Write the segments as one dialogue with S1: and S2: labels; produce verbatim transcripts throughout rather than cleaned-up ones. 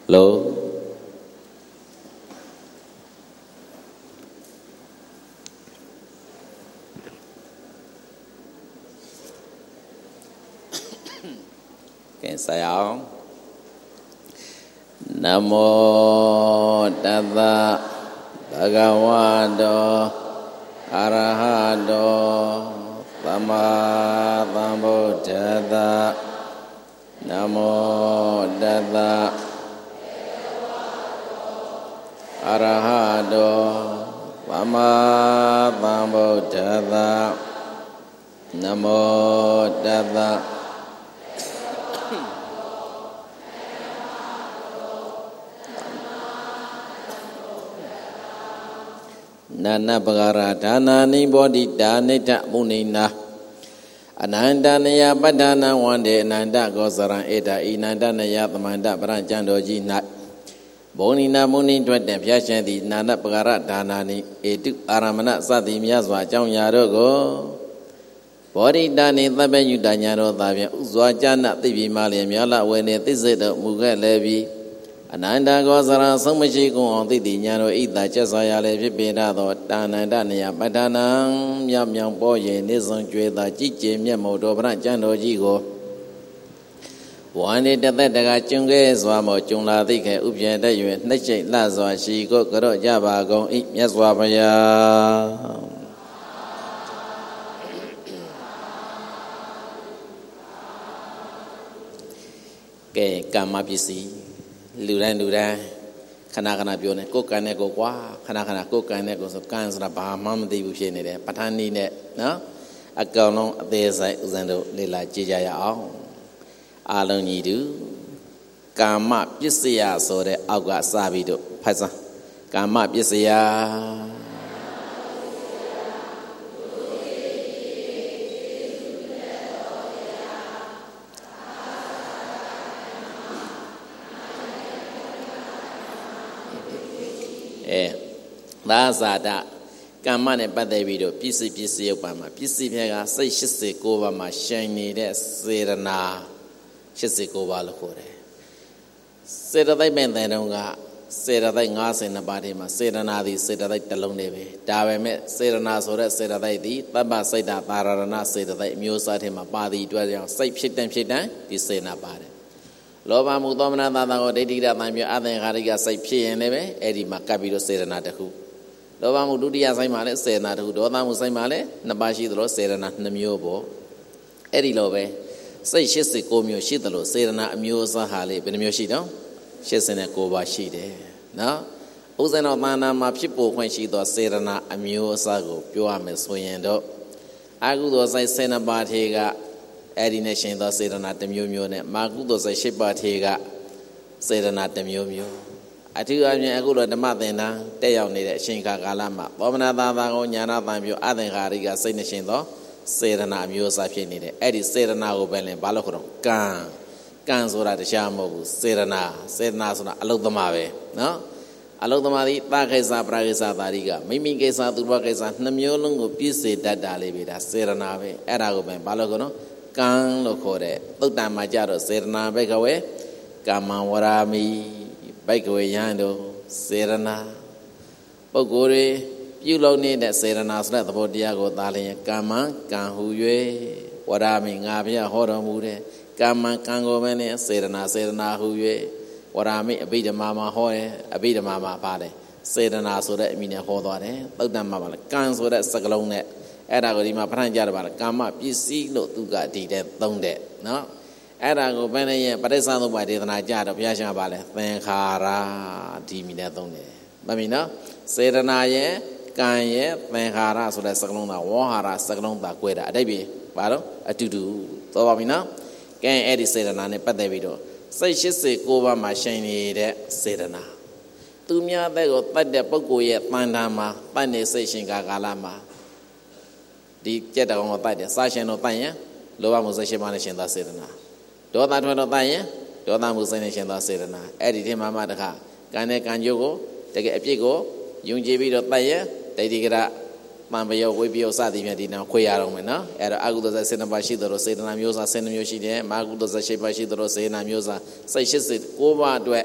S1: Low Can say out Namo Tassa Bhagavato Arahato Sama Sambuddhassa Namo Tassa Arahato Sama Sambuddhassa Namo Tassa Nana Bhagara Dana Nibodi Danita Munina Ananda Naya Badana one day Nanda Gosaran Eda Inanda Naya Manda Branchando Nat Bonina Muni Dwet Piashan the Nana Bhagara Danani Edu Aramana Sadi Miaswa Jang Yarogo Body Dani Taben Udanyano Tabian Uzwajana Tibi Mali Miala when it is it Muga Levi Ananda Gosara Samachi on the Diano eat that Chesaya Levi Bedado Dananda Nia Badana Yam Yam Boy Nizon Jueda Chichi Miamoto Branchando Jigo One day that the Gachunga Swamo Chungla Dike Upia Dayu Nache Lazwa she go Goro Java go eat Yaswabaya Ke Kamapisi Luran Luran Kanakana Bione, Kokaneko, Kanakana Kokaneko, so cans of Bahamam de Bushene, Patani net, no? A girl there's a Zendo Lila Jijaya all. Alone you do. Come up, you see us so that I've got Sabido, Pasa. Come up, you see ya. That's that. Come on and bad video. P C P C Obama. P C P I say she say go over my shiny Serena. She say go over the core. Say that they meant that on say that they ask in the body. Serena, they say that they tell me. Dave met Serena, so that say that they did. Baba say that Barana say that they muse at him a body. It was safe shit and shit down. This say not bad. Lova Mudomana, they did that. I'm your other Hariga say P and Eddie Macabito Serena the who. Lova Mududia Saimale, Serena who Dona Musaimale, Nabashi Dro Serena Namiobo. Eddie Love say she's a comio shitalo, Serena Musa Hale, Benamioshito. She's in a Koba Shide. No? Uzano Mana Mapipo when she does Serena Amusago, Puame Swayendo. Agudo say Sena Bartega. Eddie Nation does say that the Mumune, Magudo say Shibatega, say that the Mumu. I tell you, I go to the Madena, they only that Shinka Galama, Bomana Yana, Bamu, Aden Hariga, say Nation though, say that I'm yours. I feel it. Eddie say that now, Belen, Balocro, Gan, Gans or at the Shamo, say that now, say that I look the Mave, no? I look the Madi, Bagesa, Bragesa, Bariga, Mimi Gesa, the Bagesa, Namulungo, Pise, that Dalibida, say that now, Arago, Balocro. Kang Lokore, Lookdown Majaro, Serena, Bakeaway, Kama Warami, Bakeaway Yando, Serena, Pogore, you long need that Serena, let the Bodiago, Dali, Kama, Kanhuye, Warami, Gavia, Horamude, Kama, Kango Mene, Serena, Serena, Huye, Warami, a bit of Mama Hoy, a bit of Mama Pade, Serena, so that mean a Hodore, Lookdown Mama, Kang, so that Sagalong net. Era go di ma pran jar ba kama pisi lo tu ga di de thong de no era go ban ne yin paritsa thu ba dedana ja do bhya shan ba le thenkhara di mi ne thong de ba mi no serana yin kan yin thenkhara so de sakalong da wahara sakalong da kwai da a dai pi ba do atu tu tho ba mi no kan edi serana ne pat thai pi do sai eighty nine ba ma shin ni de serana tu mya the go tat de pukko ye tan da ma tat ne sai shin ka kala ma di Jetta on Tide, Sasha no Tanya, Loa Musashiman Shinda Serena. Dota Twin of Tanya, Dota Musan Shinda Serena, Eddie Mamadaka, Gane Kanjogo, take a pigo, Yung J B. Taya, they dig it Mambayo, Wibio Sadi Medina, Quayaromena, at Aguda Senabashidro, Senamusa, Senamushi, Maguda Shepashidro, Senamusa, say she said, Over to it,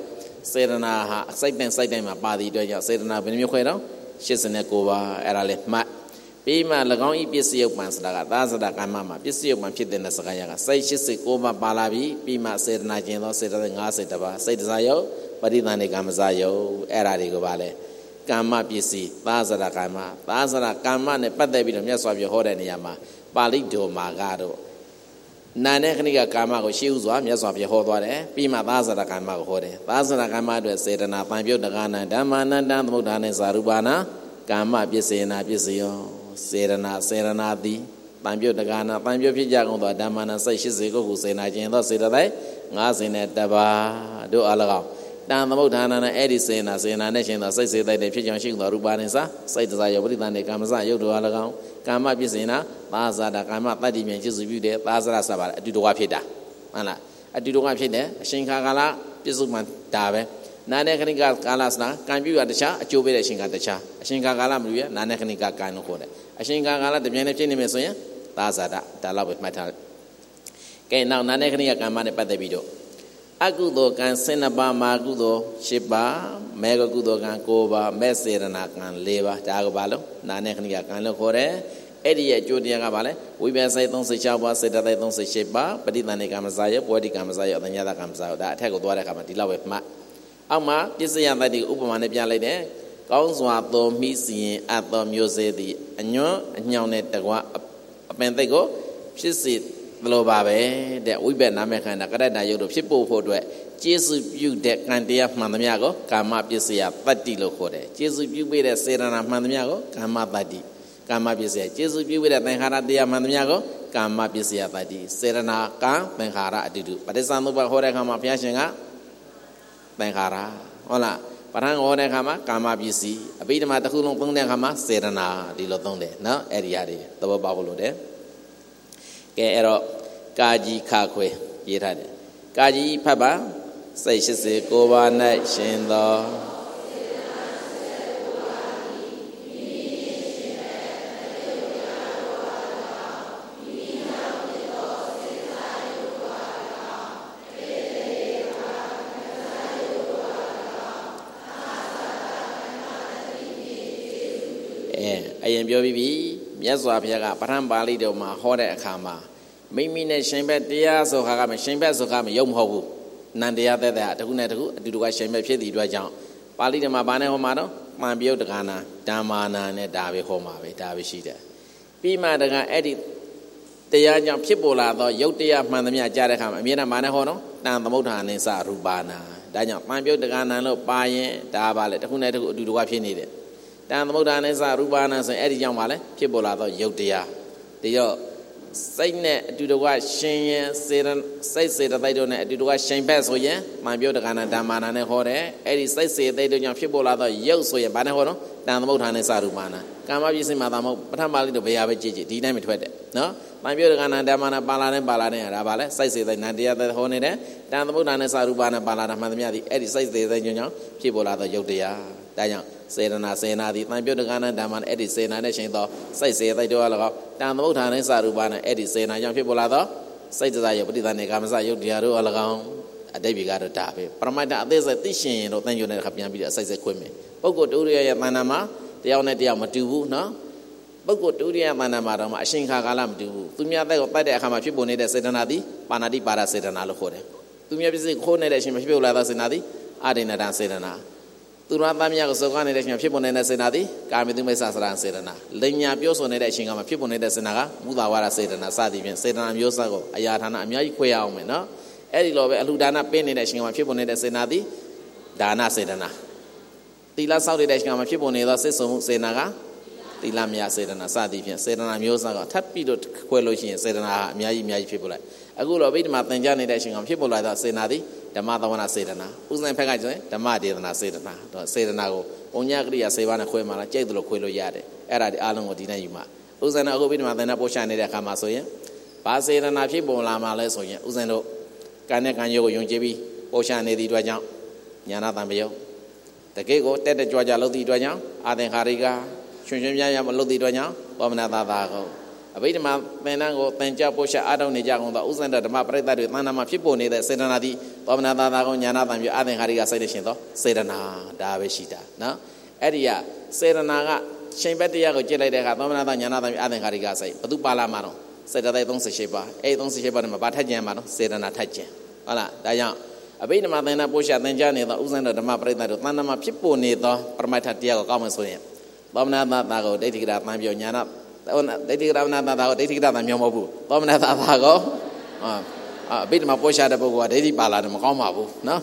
S1: စေတနာဟာစိတ်တိုင်းစိတ်တိုင်းမှာပါသည့်အတွက်ကြောင့်စေတနာဘယ်နှမျိုးခွဲတော့ရှစ်十九ပါးအဲ့ဒါလေမှတ်ပြီးမှ၎င်းဤပစ္စယုတ်ပံဆိုတာကသာသနာကမ္မမှာပစ္စယုတ်ပံဖြစ်တဲ့စကားရကစိတ်ရှစ်十九ပါးပါလာပြီးပြီးမှစေတနာကျင်သောစေတသိက်၅၀ပါးစိတ်တစားယုတ်ပရိသန္တိကမ္မစာယုတ်အဲ့ဒါတွေကိုပါလေကမ္မပစ္စည်းသာသနာကမ္မသာသနာကမ္မနဲ့ပတ်သက်ပြီးတော့မြတ်စွာဘုရားဟောတဲ့နေရာမှာပါဠိတော်မှာကတော့နာနဲ့ခဏိကကာမကိုရှေးဥစွာမြတ်စွာဘုရားဟောသွားတယ်ပြီးမှသာသနာကာမကိုဟောတယ်သာသနာကာမအတွက်စေတနာပံပြုတ်တက္ကနာဓမ္မာနန္တသမုဒ္ဒါနဲ့ဇာရူပါနာကာမပစ္စေနာပစ္စယောစေရနာစေရနာတိပံပြုတ်တက္ကနာပံပြုတ်ဖြစ်ကြကုန်သောဓမ္မာနစိတ်၈၀ကိုခုစေနာခြင်းသောစေတသိက်၅၀နဲ့တပါးတို့အလကောတံသမုဒ္ဒါနာနဲ့အဲ့ဒီစေနာစေနာနဲ့ရှင်သောစိတ်စေသိက်တွေဖြစ်ကြောင်းရှိသောရူပါနိစာစိတ်တစားယောပရိသန္တိကာမစယုတ်တို့အလကောကာမပစ္စေနာသာဇာတာကာမတတ္တိမြင်จิตစုပြုတဲ့သာဇရစပါအတူတကွဖြစ်တာဟုတ်လားအတူတကွဖြစ်တယ်အရှင်ခါကာလပြစ္ဆုမှန်ဒါပဲနာနဲ့ခဏိကကာလစနာကံပြုရတခြားအကျိုးပေးတဲ့အရှင်ကတခြားအရှင်ခါကာလမလို့ရနာနဲ့ခဏိကကံလို့ခေါ်တယ်အရှင်ခါကာလတပြိုင်တည်းဖြစ်နေမယ်ဆိုရင်သာဇာတာဒါတော့ပဲမှတ်ထားတယ်ကဲနောက်နာနဲ့ခဏိကကံမနဲ့ပတ်သက်ပြီးတော့အကုသိုလ်ကံ၁၂ပါးမာကုသိုလ်၈ပါးမေဃကုသိုလ်ကံ၉ပါးမဲ့စေရနာကံ၄ပါးဒါကဘာလို့နာနဲ့ခဏိကကံလို့ခေါ်တယ်အဲ့ဒီရဲ့အကျိုးတရားကဘာလဲဝိပဿနာ၃၆ပါးစေတသိက်၃၈ပါးပဋိသန္ဓေကမ္မစာယဘောဓိကမ္မစာယအတညတကမ္မစာယဒါအထက်ကိုသွားတဲ့အခါမှာဒီလောက်ပဲမှတ်အောက်မှာပစ္စယတတ္တိဥပမာနဲ့ပြလိုက်တယ်ကောင်းစွာသောမိစီရင်အပ်သောမျိုးစေသည်အညွန့်အညောင်နဲ့တကွအပင်သိက်ကိုဖြစ်စေသလိုပါပဲတဲ့ဝိပဿနာမေခန္ဓာကရတ္တယုတ်တို့ဖြစ်ဖို့ဖို့အတွက်ကျေစုပြုတဲ့ကံတရားမှန်သမျှကိုကာမပစ္စယတတ္တိလို့ခေါ်တယ်ကျေစုပြုပေးတဲ့စေရနာမှန်သမျှကိုကာမတတ္တိကာမပစ္စယကျေစုပြုတဲ့သင်္ခါရတရားမှန်သမျှကိုကာမပစ္စယတတ္တိစေရနာကံသင်္ခါရအတူတူပဋိစ္စသမုပ္ပါဟောတဲ့အခါမှာဘုရားရှင်ကသင်္ခါရဟုတ်လားပဋ္ဌာန်းဟောတဲ့အခါမှာကာမပစ္စည်းအဘိဓမ္မာတစ်ခုလုံးသုံးတဲ့အခါမှာစေရနာဒီလိုသုံးတယ်နော်အဲ့ဒီဟာတွေသဘောပေါက်လို့တယ်ကဲအဲ့တော့ကာကြီးခါခွဲရေးထားတယ်ကာကြီးဖတ်ပါစိတ်၈၉ပါး၌ရှင်သောအရင်ပြောပြီးပြီမြတ်စွာဘုရားကပဋ္ဌာန်းပါဠိတော်မှာဟောတဲ့အခါမှာမိမိနဲ့ရှင်ဘက်တရားဆိုခါကမရှင်ဘက်ဆိုခါမယုံမဟုတ်ဘူးနန္တရားတဲ့တဲ့တခုနဲ့တခုအတူတူကရှင်ဘက်ဖြစ်သည့်အတွက်ကြောင့်ပါဠိတော်မှာဘာနဲ့ဟောမှာတော့မှန်ပြုတ်တက္ကနာဓမ္မာနာနဲ့ဒါပဲဟောမှာပဲဒါပဲရှိတယ်ပြီးမှတကအဲ့ဒီတရားကြောင့်ဖြစ်ပေါ်လာသောယုတ်တရားမှန်သမျှကြားတဲ့အခါမှာအမြဲတမ်းဘာနဲ့ဟောတော့တန်သမုဋ္ဌာနိစရူပါနာဒါကြောင့်မှန်ပြုတ်တက္ကနာလို့ပါရင်ဒါပါလေတခုနဲ့တခုအတူတူကဖြစ်နေတယ်တန်သမုဒ္ဒါနဲ့စရူပါဏဆိုရင်အဲ့ဒီကြောင့်ပါလဲဖြစ်ပေါ်လာတော့ယုတ်တရားဒီတော့စိတ်နဲ့အတူတကွရှင်ရင်စေရစိတ်စေတသိက်တို့နဲ့အတူတကွရှင်ဘက်ဆိုရင်မှန်ပြောတက္ကနာဓမ္မာနာနဲ့ဟောတယ်အဲ့ဒီစိတ်စေသိက်တို့ကြောင့်ဖြစ်ပေါ်လာတော့ယုတ်ဆိုရင်ဘာနဲ့ဟောတော့တန်သမုဒ္ဒါနဲ့စရူပါဏကာမပစ္စည်းမှာသာမဟုတ်ပထမလေးတို့ဘယ်ဟာပဲကြည့်ကြည့်ဒီတိုင်းမထွက်တဲ့နော်မှန်ပြောတက္ကနာဓမ္မာနာပါလာတဲ့ပါလာတဲ့ဒါပါလဲစိတ်စေသိက်နန္တရားဟောနေတယ်တန်သမုဒ္ဒါနဲ့စရူပါဏပါလာတာမှန်သမျှဒီအဲ့ဒီစိတ်စေသိက်ကြောင့်ဖြစ်ပေါ်လာတော့ယုတ်တရားဒါကြောင့်စေရနာစေနာသည်တန်ပြုတ်တက္ကနာဓမ္မနဲ့အဲ့ဒီစေနာနဲ့ရှင်သောစိတ်စေသိက်တို့လည်းကောတန်သမုဋ္ဌာနဲ့စရူပါနဲ့အဲ့ဒီစေနာကြောင့်ဖြစ်ပေါ်လာသောစိတ်တစားယပဋိသန္ဓေကာမစယုတ်တရားတို့လည်းကောအတိတ်ဘီကတော့ဒါပဲပရမတ္ထအသေးစိတ်သိရှင်ရင်တော့တန်ပြုတ်နေတဲ့ခါပြန်ပြီးတော့အစိတ်စိတ်ခွင့်မယ်ပုဂ္ဂိုလ်တူရိယရဲ့တဏ္ဍာမှာတယောက်နဲ့တယောက်မတူဘူးနော်ပုဂ္ဂိုလ်တူရိယတဏ္ဍာမှာတော့မှအရှင်ခါကာလမတူဘူးသူများတဲ့ကိုတတ်တဲ့အခါမှာဖြစ်ပေါ်နေတဲ့စေတနာသည်ပါဏာတိပါရစေတနာလို့ခေါ်တယ်သူများပြည့်စုံခိုးနေတဲ့အချိန်မှာဖြစ်ပေါ်လာသောစေတနာသည်အာဒိဏတံစေတနာသူရသမယကိုစောကနေတဲ့အချိန်ဖြစ်ပေါ်နေတဲ့စေနာသည်ကာမိတုမိစ္ဆာစရံစေတနာလိညာပြောဆိုနေတဲ့အချိန်ကမှဖြစ်ပေါ်နေတဲ့စေနာကမူတာဝါဒစေတနာစသည်ဖြင့်စေတနာမျိုးစားကိုအရာဌာနအများကြီးခွဲရအောင်မယ်နော်အဲ့ဒီလိုပဲအလှဒါနပေးနေတဲ့အချိန်ကမှဖြစ်ပေါ်နေတဲ့စေနာသည်ဒါနစေတနာသီလစောင့်နေတဲ့အချိန်ကမှဖြစ်ပေါ်နေသောစိတ်ဆုံမှုစေနာကသီလမြတ်စေတနာစသည်ဖြင့်စေတနာမျိုးစားကထပ်ပြီးတော့ခွဲလို့ရှိရင်စေတနာအများကြီးအများကြီးဖြစ်ပေါ်လိုက်အခုတော့ဗိဓမာသင်ကြားနေတဲ့အချိန်ကဖြစ်ပေါ်လာသောစေနာသည်ဓမ္မသဝနာစေတနာဥစဉ်ဖက်ကကျရင်ဓမ္မဒေသနာစေတနာတော့စေတနာကိုပုံညာကရိယာစေပါနဲ့ခွဲမှလားကြိတ်တယ်လို့ခွဲလို့ရတယ်အဲ့ဒါဒီအားလုံးကိုဒီနဲ့ယူမှာဥစဉ်တော့အခုဗိဓမာသင်တဲ့ပို့ချနေတဲ့အခါမှာဆိုရင်ဘာစေတနာဖြစ်ပေါ်လာမှလဲဆိုရင်ဥစဉ်တို့ကံနဲ့ကံရုပ်ကိုယုံကြည်ပြီးပို့ချနေသည့်အတွက်ကြောင့်ညာနာတံပယောတကယ့်ကိုတက်တက်ကြွကြွလုပ်သည့်အတွက်ကြောင့်အာသင်္ခါရိကချွင်ချွင်ပြားပြားမလုပ်သည့်အတွက်ကြောင့်ပောမနာသာသာကိုအဘိဓမ္မာသင်္นานကိုသင်ကြားပို့ချအားထုတ်နေကြကုန်သောဥစ္စာဓမ္မပရိသတ်တွေသံဃာမှာဖြစ်ပေါ်နေတဲ့စေတနာသည်သောမနာသာသာကိုညာနာတံပြအသင်္ခါရိကစိတ်နဲ့ရှင်သောစေတနာဒါပဲရှိတာနော်အဲ့ဒီကစေတနာကရှင်ဘက်တရားကိုကြည့်လိုက်တဲ့အခါသောမနာသာညာနာတံပြအသင်္ခါရိကစိတ်ဘသူပါလာမှာတော့စေတသိက်38ပါးအဲ့38ပါးနဲ့မှာဘာထက်ကြံမှာတော့စေတနာထက်ကြံဟုတ်လားဒါကြောင့်အဘိဓမ္မာသင်္นานပို့ချသင်ကြားနေသောဥစ္စာဓမ္မပရိသတ်တို့သံဃာမှာဖြစ်ပေါ်နေသောပရမတ္ထတရားကိုကောက်မှဆိုရင်သောမနာသာသာကိုဒိဋ္ဌိကရာတံပြညာနာဒိဋ္ဌိကရမနာသာသာကိုဒိဋ္ဌိကရသာမျိုးမဟုတ်ဘူးသောမနာသာသာကိုအာအဘိဓမ္မာပို့ချတဲ့ပုဂ္ဂိုလ်ကဒိဋ္ဌိပါလာတယ်မကောင်းပါဘူးနော်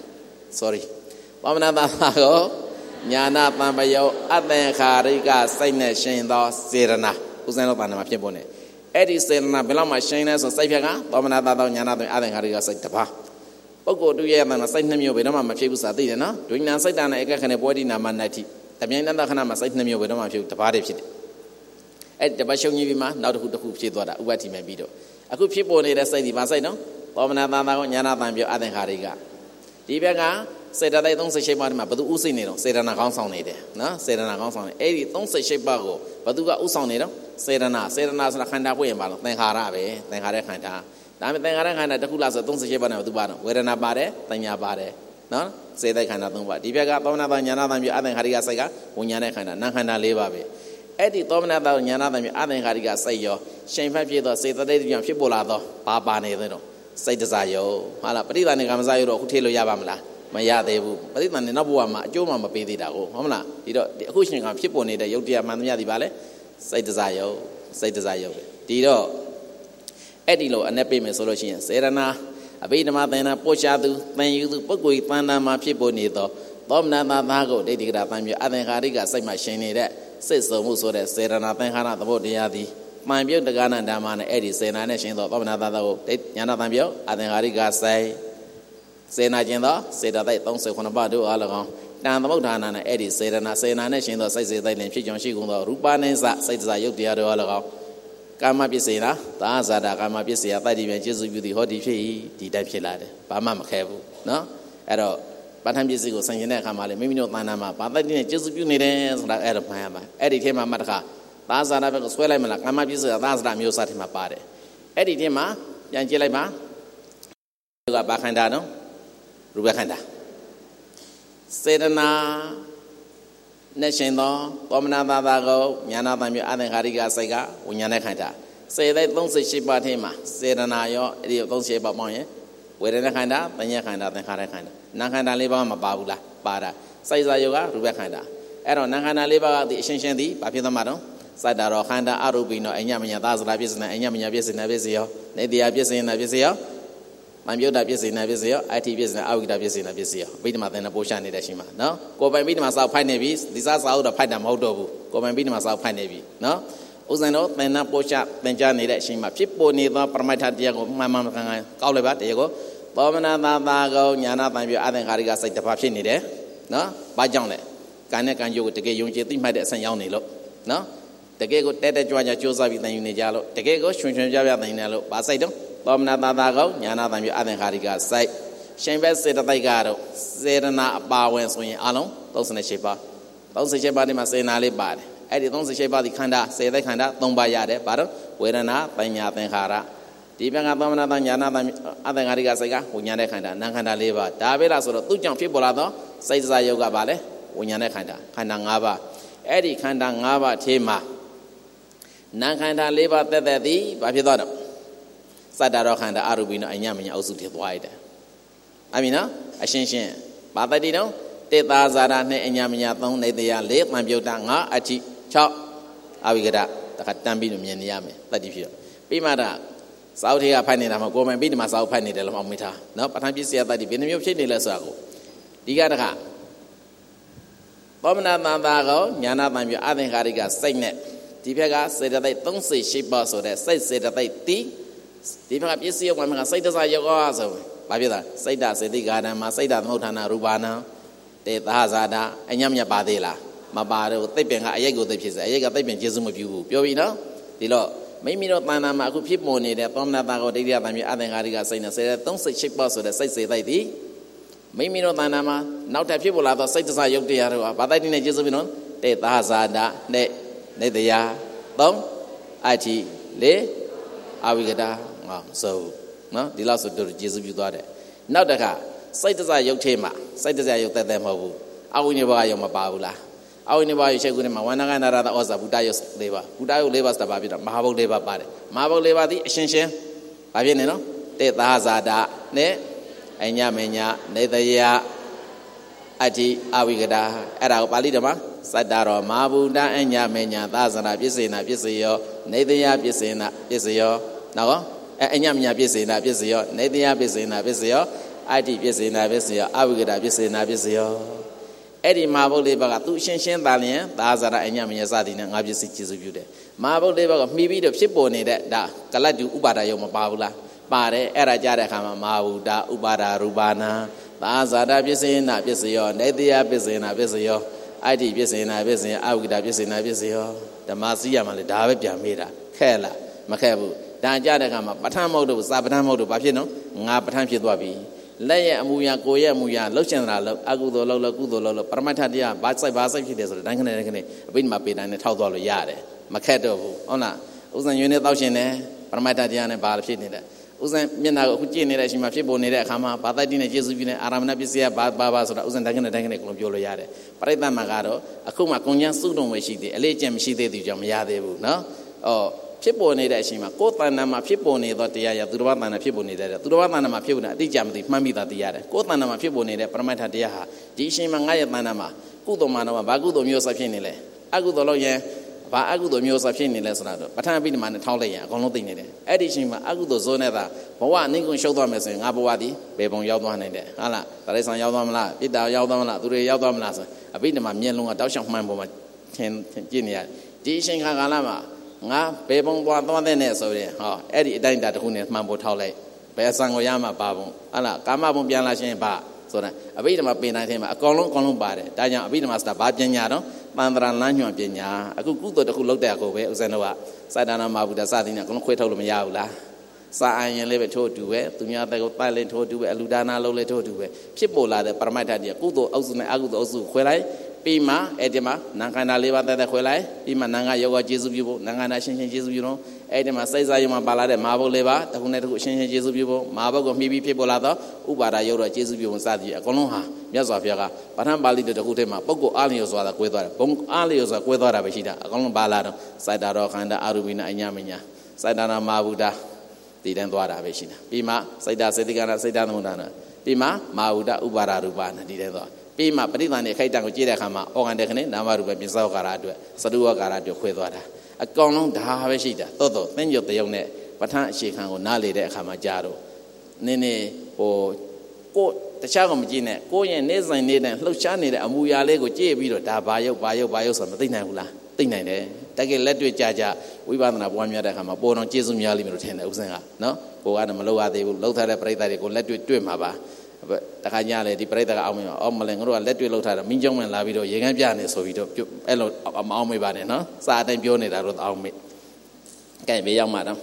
S1: sorry သောမနာသာသာကိုညာနာတံပယောအသင်္ခါရိကစိတ်နဲ့ရှင်သောစေရနာဥစ္စာတော်တဏ္ဍာမှာဖြစ်ပေါ်နေအဲ့ဒီစေရနာဘယ်လောက်မှရှင်လဲဆိုစိတ်ဖြတ်ကသောမနာသာသာညာနာအသင်္ခါရိကစိတ်တစ်ပါးပုဂ္ဂိုလ်တူရဲ့အမှန်စိတ်နှမျိုးဘယ်တော့မှမဖြစ်ဘူးဆိုတာသိတယ်နော်ဒွိညာစိတ်တဏ္ဍာဧကခဏေပွဲတိနာမနတ္တိတပြိုင်နက်ခဏမှာစိတ်နှမျိုးဘယ်တော့မှဖြစ်ဘူးတစ်ပါးတည်းဖြစ်တယ်အဲ့တပတ်ရှုံကြီးပြီးမှနောက်တစ်ခုတစ်ခုဖြစ်သွားတာဥပတိမဲ့ပြီးတော့အခုဖြစ်ပေါ်နေတဲ့စိတ်ဒီဘာစိတ်နော်သောမနာသာသာကိုညာနာတံပြောအသင်္ခါရိကဒီဘက်ကစေတသိက်38ပါးဒီမှာဘသူဥစိတ်နေတော့စေတနာကောင်းဆောင်နေတယ်နော်စေတနာကောင်းဆောင်နေအဲ့ဒီ38ပါးကိုဘသူကဥဆောင်နေတော့စေတနာစေတနာဆိုတာခန္ဓာပွင့်ရင်ပါလို့သင်္ခါရပဲသင်္ခါရခန္ဓာဒါပေမဲ့သင်္ခါရခန္ဓာတစ်ခုလားဆို38ပါးနဲ့ဘသူပါတော့ဝေဒနာပါတယ်သညာပါတယ်နော်စေတသိက်ခန္ဓာ၃ပါးဒီဘက်ကသောမနာသာညာနာတံပြောအသင်္ခါရိကစိတ်ကဝိညာဉ်နဲ့ခန္ဓာနာခန္ဓာ၄ပါးပဲအဲ့ဒီသောမနာသာညာနာတံပြအသင်္ခါရိကစိတ်ရောရှင်ဖက်ဖြစ်သောစေတသိက်ကြောင့်ဖြစ်ပေါ်လာသောဘာပါနေသလဲတော့စိတ်တစားရောဟာလားပရိသန္ဓေကမစားရတော့အခုထေလို့ရပါမလားမရသေးဘူးပရိသန္ဓေနောက်ဘဝမှာအကျိုးမှမပေးသေးတာကိုဟုတ်မလားဒီတော့အခုရှင်ကဖြစ်ပေါ်နေတဲ့ယုတ်တရားမှန်သမျှဒီပါလေစိတ်တစားရောစိတ်တစားရောဒီတော့အဲ့ဒီလိုအ내ပေးမယ်ဆိုလို့ရှိရင်စေရနာအဘိဓမ္မာသင်္นานပို့ချသူသင်ယူသူပုဂ္ဂိုလ်တဏ္ဍာမှာဖြစ်ပေါ်နေသောသောမနာသာသာကိုဒိဋ္ဌိကရာတံပြအသင်္ခါရိကစိတ်မှရှင်နေတဲ့စိတ်စုံမှုဆိုတဲ့စေရနာသင်္ခါရသဘောတရားသည်မှန်ပြုတ်တက္ကနာဓမ္မနဲ့အဲ့ဒီစေနာနဲ့ရှင်သောသောမနာသာသာကိုညာနာတံပြောအသင်္ခါရိကစိတ်စေနာကျင်သောစေတသိက်39ပါးတို့အား၎င်းတန်သမုဋ္ဌာနာနဲ့အဲ့ဒီစေရနာစေနာနဲ့ရှင်သောစိတ်စေသိက်နဲ့ဖြစ်ကြောင်းရှိကုန်သောရူပနိစ္စစိတ်တစားယုတ်တရားတို့အား၎င်းကာမပစ္စေနာသာဇာတာကာမပစ္စေယတိုက်ဒီပြန်ကျေစုပြုသည်ဟောဒီဖြစ်၏ဒီတိုင်းဖြစ်လာတယ်ဘာမှမခဲဘူးနော်အဲ့တော့ပဋ္ဌာန်းပစ္စည်းကိုဆင်ခြင်တဲ့အခါမှာလေမိမိတို့သဏ္ဍာန်မှာဘာတိုက်ဒီနဲ့ကျေစုပြုနေတယ်ဆိုတာအဲ့ဒါမှန်ရမှာအဲ့ဒီထဲမှာမှတခါသာဇာတာဘက်ကိုဆွဲလိုက်မလားကာမပစ္စေယသာဇာတာမျိုးစားထဲမှာပါတယ်အဲ့ဒီထဲမှာပြန်ကြည့်လိုက်ပါကဘာခန္ဓာနော်ရူပခန္ဓာစေတနာနဲ့ရှင်သောသောမနာသာသာကိုညာနာတံမျိုးအသင်္ခါရိကစိတ်ကဝိညာဉ်နဲ့ခန္ဓာစေသိက်38ပါးထဲမှာစေတနာရောအဲ့ဒီ38ပါးပေါင်းရင်ဝေဒနာခန္ဓာပညာခန္ဓာသင်္ခါရခန္ဓာနာခန္ဓာ၄ပါးမပါဘူးလားပါတာစိတ်စာယောဂရူပခန္ဓာအဲ့တော့နာခန္ဓာ၄ပါးကဒီအရှင်းရှင်းသည်ဘာဖြစ်သမှာတော့စတ္တရောခန္ဓာအရူပိနောအညမညာသာသနာပြစ္ဆနာအညမညာပြစ္ဆနာပြစ္ဆယောနေတရားပြစ္ဆနာပြစ္ဆယောမံပြုတ်တာပြစ္ဆနာပြစ္ဆယောအဋ္ဌိပြစ္ဆနာအဝိကတာပြစ္ဆနာပြစ္ဆယောအဘိဓမ္မာသင်္นานပို့ချနေတဲ့ရှိမှာနော်ကိုယ်ပိုင်ဘိဓမ္မာစာဖိုက်နေပြီဒီစားစာအုပ်တော့ဖိုက်တာမဟုတ်တော့ဘူးကိုယ်ပိုင်ဘိဓမ္မာစာဖိုက်နေပြီနော်ဥစ္စာတော့သင်္นานပို့ချသင်ကြားနေတဲ့အရှိမှာဖြစ်ပေါ်နေသောပရမတ္ထတရားကိုမှန်မှန်ကန်ကန်ကောက်လိုက်ပါတရားကိုသောမနာသာသာကိုညာနာတံပြအသင်္ခါရိကစိတ်တစ်ပါးဖြစ်နေတယ်နော်ဘာကြောင့်လဲကံနဲ့ကံကြိုးကိုတကယ်ယုံကြည်သိမှတ်တဲ့အဆင့်ရောက်နေလို့နော်တကယ်ကိုတဲတဲကြွားကြွားကြိုးစားပြီးသင်ယူနေကြလို့တကယ်ကိုရွှင်ရွှင်ပြပြသင်နေလို့ဘာစိတ်တော့သောမနာသာသာကိုညာနာတံပြအသင်္ခါရိကစိတ်ရှင်ဘက်စေတသိက်ကတော့စေရနာအပါဝင်ဆိုရင်အလုံး38ပါး38ပါးဒီမှာစေနာလေးပါတယ်အဲ့ဒီ38ပါးဒီခန္ဓာစေသိက်ခန္ဓာ၃ပါးရတယ်ဘာလို့ဝေဒနာပညာသင်္ခါရဒီဘက်ကသောမနာတညာနာတအသင်္ခါရိကစိတ်ကဝိညာဉ်နဲ့ခန္ဓာနာခန္ဓာ၄ပါးဒါပဲလားဆိုတော့သူ့ကြောင့်ဖြစ်ပေါ်လာသောစိတ်တစားယုတ်ကပါလေဝိညာဉ်နဲ့ခန္ဓာခန္ဓာ၅ပါးအဲ့ဒီခန္ဓာ၅ပါးထဲမှာနာခန္ဓာ၄ပါးတက်တက်သည်ဘာဖြစ်သွားတော့စတ္တရောခန္ဓာအရူပိနောအညမညာအုပ်စုတည်သွားရတယ်အမီနော်အရှင်းရှင်းဘာတတိတော့တေသာဇာတာနဲ့အညမညာ၃နေတရား၄တံပြုတ်တာ၅အဋ္ဌိ၆အဝိကတတခါတန်းပြီးလို့မြင်နေရမယ်တတိဖြစ်တော့ပြီးမှတော့စာအုပ်ထဲကဖိုက်နေတာမဟုတ်ကိုယ်ပိုင်ပြီးဒီမှာစာအုပ်ဖိုက်နေတယ်လို့မှမေးထားနော်ပဋ္ဌာန်းပစ္စည်းတတိဘယ်နှမျိုးဖြစ်နေလဲဆိုတာကိုဒီကတခါသောမနာတန်တာကိုညာနာတံပြအသင်္ခါရိကစိတ်နဲ့ဒီဘက်ကစေတသိက်38ပါးဆိုတဲ့စိတ်စေတသိက်တီးဒီဘက်ကပစ္စည်းရောက်မှကစိတ်တစားရောက်သွားဆိုဘာဖြစ်တာစိတ်တစေတိကာဓမ္မစိတ်တသမုဋ္ဌာနာရူပါဏံတေသာဇာတာအညံ့မြတ်ပါသေးလားမပါတော့သိပ္ပံကအရိတ်ကိုသိဖြစ်စေအရိတ်ကသိပ္ပံကျေစုမပြုဘူးပြောပြီနော်ဒီတော့မိမိတို့တဏ္ဍာမှာအခုဖြစ်ပေါ်နေတဲ့သောမနာတာကိုဒိဋ္ဌိယတံမြေအသင်္ခါရိကစိတ်နဲ့စေတဲ့38ပါးဆိုတဲ့စိတ်စေသိက်သည်မိမိတို့တဏ္ဍာမှာနောက်ထပ်ဖြစ်ပေါ်လာသောစိတ်တစားယုတ်တရားတို့ဟာဘာတိုက်နေကျေစုပြီးနော်တေသာဇာတာနဲ့နေတရားသုံးအဋ္ဌိ Le Avigada so no the last of the Jesus you got it. Now the car, sight as I yoke tema, sight as I yoke them of I will never yoma baula. I will never shake with him. One another was a Budayos labor. Budayo labors the Babida, Mahabo labor body. Mahabo labor the essential. Aviano, te the hazada, ne, and Yamena, ne the ya Ati Avigada, Era Palidama, Sadaro, Mabuda, and Yamena, Tazana, Pisina, Pisio, Nadia Pisina, Pisio, no, and Yamia Pisina, Pisio, Nadia Pisina, Pisio, Ati Pisina, Pisio, Avigada Pisina, Pisio. Eddie Marble labor two Shen Dalian, Tazara, and Yamia Sadin, and Abisi of you there. Marble labor, maybe the ship on it, that Kaladu Ubada Yoma Paula, Pare, Era Jarakama, Mauda, Ubada, Rubana. Azada Pisina, Pisio, Nadia Pisina, Pisio, I did Pisina, Pisina, I would have Pisina, Pisio, the Masiam, David Yamida, Kela, Macabu, Danjadakama, Patamo, Sabatamo, Papino, Napatampi Dwabi, Laya Muya, Goya Muya, Luchan, Agudo, Lolo, Gudo, Lolo, Parmatadia, Batsai Basaki, Duncan, Win Mapid and a Taudo Yade, Macato, Ona, Usan Unit Ocean, Parmatadia and Balpin. Usan Mina, who generated him a people near Hama, Patadina Jesuina, Aramana Pisia, Baba, Usan Dagan, Dagan, of Yoloyade. Pareta Magado, Akuma Kunya Sudon, where she did, a legend she did, Jamayade, no? Oh, people near Shima, Kotanama, people near the Yaya, Duravana, people near the Duravana, people, the Jam, the Mamita, the Yada, Kotanama, people near the Paramata Diaha, Jishimangaya Manama, Kudomana, Bagudo Musa Pinile, Agudoloya. Agudo Musa Fini Lesnado, but I been man Talia, Gonotin in it. Edishima, Agudo Zoneda, for one Ningo show them as in Abuadi, Babon Yadwan in there. Allah, there is an Yadamla, Vida Yadamla, Dure Yadamla, a bit of my Mielung, a Dutch of my woman, ten genial. Dishing Hagalama, Nga, Babon Wadon, so there. Eddie died that Hunet Mambo Tale, Besangoyama Babon, Allah, Kamabon Biala Ba, so that a bit of my pain I came a column column body, Daya, a bit of Master Bajanado. Mandran Lanyo Pena, a good good who looked at Gobe, Uzanoa, Sadana Mabuda Sadina, Conqueto Miaula, Sa and Levet to do it, to Mia the pilot to do it, Ludana Lole to do it, Chipola, the Paramatadia, Kudo, Ozuna Agudo Ozu, Huelai, Pima, Edema, Nankana Leva the Huelai, Pima Nanga Yoga Jesu, Nangana Shin Jesu, you know, Edema says I am a ballad, Marble Leva, the Hunetu Shin Jesu, Marble, maybe people other, Ubara Yoga Jesu, Sadia, Konoha. Yazafia, but I'm Bali to the Hutema, Pogo Alios or the Quedora, Bong Alios or Quedora Bashida, a column ballad, Sidaro and Arubina and Yamina, Sidana Mabuda, the Dendwara Bashida, Pima, Sida Sedigana, Sidana Mudana, Pima, Mauda, Ubara Rubana, the Dendor, Pima, Padina, Kaitan, Jirakama, Ogandekane, Namaru, Pisa Garadu, Sadua Garadu, Quedora, a column the Havashida, Toto, then you're the young net, Patan Shikan or Nali de Hamajaro, Nene or the Chagomjine, Koyan Nezan Neden, Luchani, Amuya Lego, J. Bido, Tabayo, Bayo, Bayo, something Nagula, Tinane, take a letter to Jaja, we want to one yard, I'm a born on Jesum Yali, Uzenga, no? Or Adamaloa, they will load at a prayer that they could let you to him, but the Kanyale, the prayer that I'm Omalango, let you load at a Minjong and Lavido, Yangan, so we do Elo Almi Bane, no? Saturday Bionit, I wrote Almi. Can be young madam.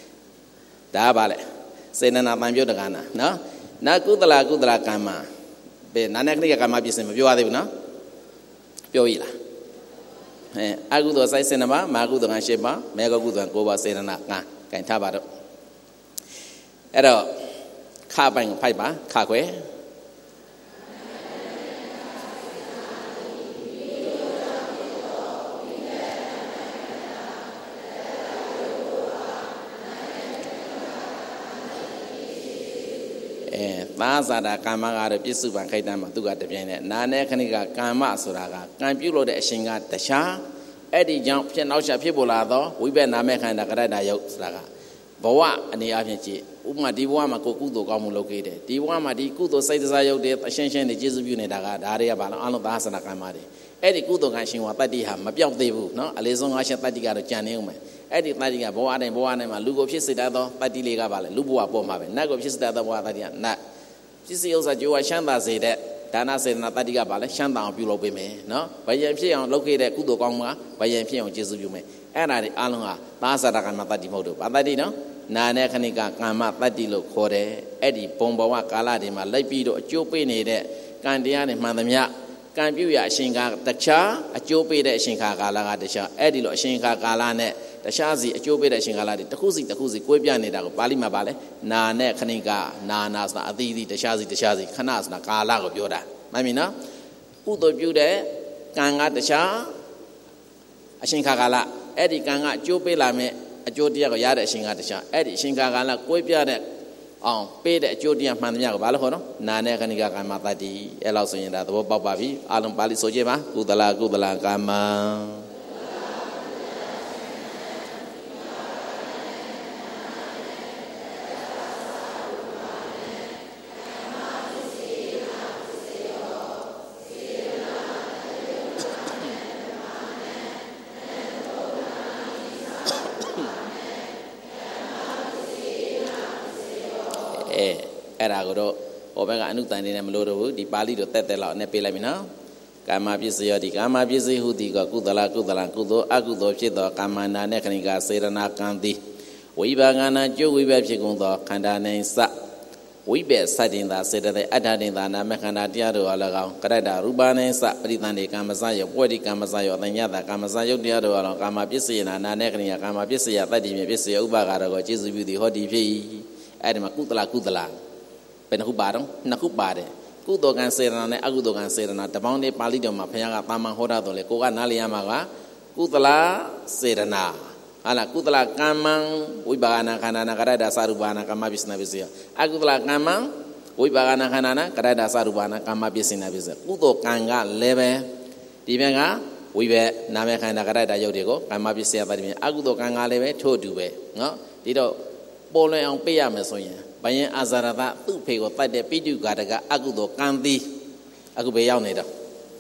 S1: Dabale, say none of my Biodagana, no? Na kudala kudala kama, be nanakni kama bisem view adivna, view Eh, agudo sai senama, magudo ngan sheba, mega gudo ngan koba senana nga, kain tabado. Ero, ka bang paiba, ka kwe. Mazada Kamaga, Pisu and Kaitama, Duga de Piane, Nane Kanika, Kama Suraga, Campulo de Shinga, the Shah, Eddie Jump, Pianosha people are though, we better not make an Agarada Yoksraga. Boa and the Avenchi, Uma Diwama Kokudo Gamu located. Diwama di Kudo says Zayo de Ascension, the Jesus unit, Daria Balano Basana Kamari. Eddie Kudo Gashin Watadiha, Mapiao Devu, no, Alezon Asha Tadiga to Janilman. Eddie Tadiga, Boa and Boa and Lugo Chisidado, Tadiga Valley, Lubua Bomba, Nago Chisidado Watadia, Nat. She seals that you are Shanda say that, Dana said Natadiga Valley, Shanda Pulo Bime, no, by Yampion located at Kudo Goma, by Yampion Jesus Yume, and I Alunga, Lazaraka Matadi Modo, Badadino, Nana Kanika, Kama, Tadilo, Kore, Eddie, Bomba, Kaladima, Lepido, Jopine, Candian, Madamia, Campuya, Shinga, the Cha, a Jope, the Shinka Galaga, the Cha, Eddie, Shinka Galane, ရှားစီအကျိုးပေးတဲ့အချိန်ကာလတွေတစ်ခုစီတစ်ခုစီကိုယ်ပြနေတာကိုပါဠိမှာပါလဲနာနဲ့ခဏိကနာနာဆိုတာအသီးသီးတရှားစီတရှားစီခဏဆိုတာကာလကိုပြောတာမှန်ပြီနော်ကုသိုလ်ပြုတဲ့ကံကတခြားအရှင်ခါကာလအဲ့ဒီကံကအကျိုးပေးလာမဲ့အကျိုးတရားကိုရတဲ့အရှင်ကတခြားအဲ့ဒီအရှင်ခါကာလကိုယ်ပြတဲ့အောင်ပေးတဲ့အကျိုးတရားမှန်သမျှကိုဘာလို့ခေါ်နော်နာနဲ့ခဏိကကာမတတ္တိအဲ့လောက်ဆိုရင်ဒါသဘောပေါက်ပါပြီအားလုံးပါဠိဆိုကြပါကုသလကုသလကာမအဲ့ဒါကိုတော့ဟောဘက်ကအနုတန်နေနဲ့မလို့တော့ဘူးဒီပါဠိတော့တက်တက်လောက်နဲ့ပေးလိုက်ပြီနော်ကာမပစ္စယောဒီကာမပစ္စည်းဟုသည်ကကုသလကုသလကုသိုလ်အကုသိုလ်ဖြစ်သောကာမနာနဲ့ခဏိကစေရနာကံသည်ဝိဘာဂနာကျုပ်ဝိဘဖြစ်ကုန်သောခန္ဓာနှင့်စဝိဘစတင်သာစေတတဲ့အဋ္ဌတင်သာနာမခန္ဓာတရားတို့အား၎င်းကရတ္တရူပနှင့်စပရိသန္တိကာမစယောပွေတိကာမစယောအတညတကာမစယုတ်တရားတို့အား၎င်းကာမပစ္စယနာနာနဲ့ခဏိကကာမပစ္စယတတ္တိမြပစ္စယဥပါကာရကိုကျေစုပြုသည်ဟောဒီဖြစ်၏အဲ့ဒီမှာကုသလကုသလဘယ်နှခုပါတော့နှစ်ခုပါတယ်ကုသိုလ်ကံစေရနာနဲ့အကုသိုလ်ကံစေရနာတပေါင်းတည်းပါဠိတော်မှာဘုရားကတာမန်ဟောတာတော့လေကိုကနားလည်ရမှာကကုသလစေရနာဟာလားကုသလကမ္မံဝိပါကနာခန္ဓာနာကရတ္တသရူပနာကမ္မပစ္စနာပစ္စယအကုသလကမ္မံဝိပါကနာခန္ဓာနာကရတ္တသရူပနာကမ္မပစ္စနာပစ္စယကုသိုလ်ကံကလည်းပဲဒီဘက်ကဝိဘနာမခန္ဓာကရတ္တရုပ်တွေကိုကမ္မပစ္စယတတ်တယ်အကုသိုလ်ကံကလည်းပဲထို့အတူပဲနော်ဒီတော့ပေါ်လွင်အောင်ပေးရမယ်ဆိုရင်ဘယင်အာဇာရတသူ့ဖေကိုတတ်တဲ့ပိဋုကာတကအကုသိုလ်ကံသည်အခုပဲရောက်နေတော့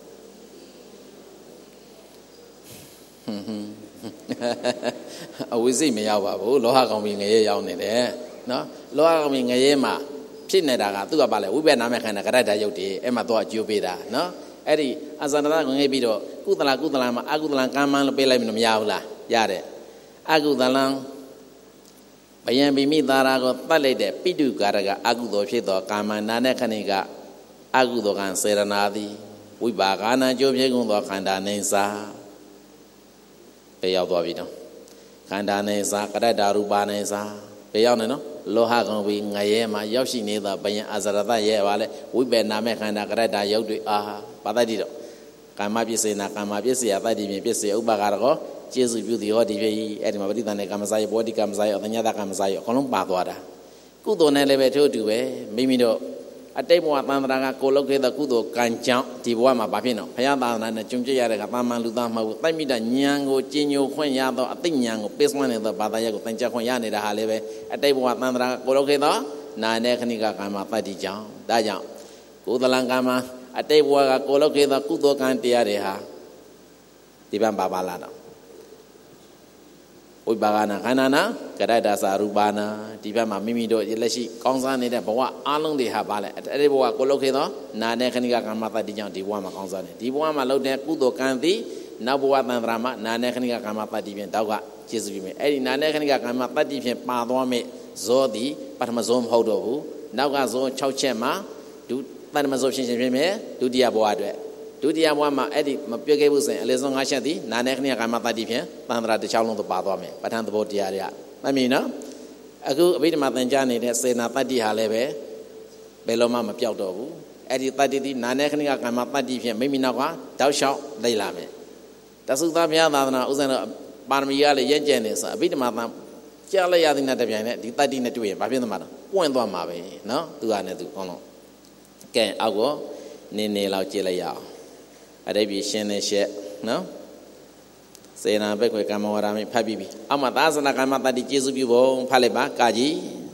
S1: ဟွန်းဟွန်းအဝိဇ္ဇိမရောက်ပါဘူးလောဟကောင်ပြီးငရဲရောက်နေတယ်နော်လောဟကောင်ပြီးငရဲမှာဖြစ်နေတာကသူ့ကပါလေဝိပဿနာမဲ့ခန္ဓာကရတ္တရုပ်တည်အဲ့မှာတော့အကျိုးပေးတာနော်အဲ့ဒီအာဇာရတကိုငဲပြီးတော့ကုသလကုသလမှာအကုသလကံမှန်းလို့ပေးလိုက်မလို့မရဘူးလားရတယ်အကုသလဘယံပိမိသာရာကိုတတ်လိုက်တဲ့ပိတုကာရကအကုသိုလ်ဖြစ်သောကာမနာနဲ့ခဏိကအကုသိုလ်ကံစေရနာသည်ဝိပါကနာကျိုးဖြစ်ကုန်သောခန္ဓာနှင့်စာပဲရောက်သွားပြီနော်ခန္ဓာနှင့်စာကရတ္တရူပနှင့်စာပဲရောက်နေနော်လောဟကောင်ပြီးငရဲမှာရောက်ရှိနေသောဘယံအာဇရတရဲ့ပါလေဝိပဿနာမဲ့ခန္ဓာကရတ္တရုပ်တွေအာပါတတ်တိတော့ကာမပစ္စေနာကာမပစ္စယတတ္တိမြင်ပစ္စယဥပကာရကောကျေစုပြုသည်ဟောဒီဖြစ်၏အဲ့ဒီမှာပဋိသန္ဓေကာမစာယဘောဓိကာမစာယအတညတကာမစာယအကုန်လုံးပါသွားတာကုသိုလ်နဲ့လည်းပဲထို့အတူပဲမိမိတို့အတိတ်ဘဝသံသရာကကိုလုတ်ခဲ့တဲ့ကုသိုလ်ကံကြောင့်ဒီဘဝမှာဘာဖြစ်နော်ဘုရားသာသနာနဲ့ကြုံကြရတဲ့ကတာမန်လူသားမဟုတ်ဘူးတိုက်မိတဲ့ဉာဏ်ကိုကျင့်ညိုခွင့်ရသောအသိဉာဏ်ကိုပေးစွမ်းနေတဲ့ဘာသာရပ်ကိုသင်ကြားခွင့်ရနေတာဟာလည်းပဲအတိတ်ဘဝသံသရာကကိုလုတ်ခဲ့သောနာနဲ့ခဏိကကာမတတ္တိကြောင့်ဒါကြောင့်ကုသလံကာမအတိတ်ဘဝကကိုလုတ်ခဲ့သောကုသိုလ်ကံတရားတွေဟာဒီပံပါပါလာတော့ဝိပါကနာခန္ဓာနာကရတ္တသရူပနာဒီဘက်မှာမိမိတို့လက်ရှိကောင်းစားနေတဲ့ဘဝအလုံးတွေဟာပါလေအဲ့ဒီဘဝကိုလုတ်ခဲ့သောနာနဲ့ခဏိကကာမတတ္တိကြောင့်ဒီဘဝမှာကောင်းစားနေဒီဘဝမှာလုတ်တဲ့ကုသိုလ်ကံသည်နောက်ဘဝသံဃာမှာနာနဲ့ခဏိကကာမတတ္တိဖြင့်တောက်ကကျေစုပြုမယ်အဲ့ဒီနာနဲ့ခဏိကကာမတတ္တိဖြင့်ပါသွားမဲ့ဇောသည်ပထမဇောမဟုတ်တော့ဘူးနောက်ကဇော၆ချက်မှာဒုပထမဇောဖြစ်ရှင်ဖြစ်မယ်ဒုတိယဘဝအတွက်ဒုတိယဘဝမှာအဲ့ဒီမပြည့်ခဲ့ဘူးဆိုရင်အလေဆုံး၅ချက်သည်နာနဲ့ခဏိကကာမတတ္တိဖြင့်သံဃာတစ်ချောင်းလုံးသို့ပါသွားမယ်ပဋ္ဌာန်းသဘောတရားတွေကမှတ်မိနော်အခုအဘိဓမ္မာသင်ကြားနေတဲ့စေနာတတ္တိဟာလည်းပဲဘယ်လိုမှမပြောက်တော့ဘူးအဲ့ဒီတတ္တိဒီနာနဲ့ခဏိကကာမတတ္တိဖြင့်မိမိနောက်ကတောက်လျှောက်လိုက်လာမယ်တသုသားဘုရားသာသနာဥစ္စာတော့ပါရမီကလည်းရဲကျက်နေဆိုအဘိဓမ္မာသံကြားလိုက်ရတဲ့နဲ့တပြိုင်နဲ့ဒီတတ္တိနဲ့တွေ့ရင်ဘာဖြစ်သမှာတော့ပွင့်သွားမှာပဲနော်သူကနဲ့သူကောင်းတော့ကဲအောက်ကိုနင်းနေလောက်ကြည့်လိုက်ရအောင်အတိတ်ပြည်ရှင်းနေရှက်နော်စေနာဘက်ခွေကမ္မဝရမိဖတ်ပြီးပြီအောက်မှာသာသနာကမ္မတတ္တိကျေစုပြုဖို့ဖတ်လိုက်ပါကာကြီး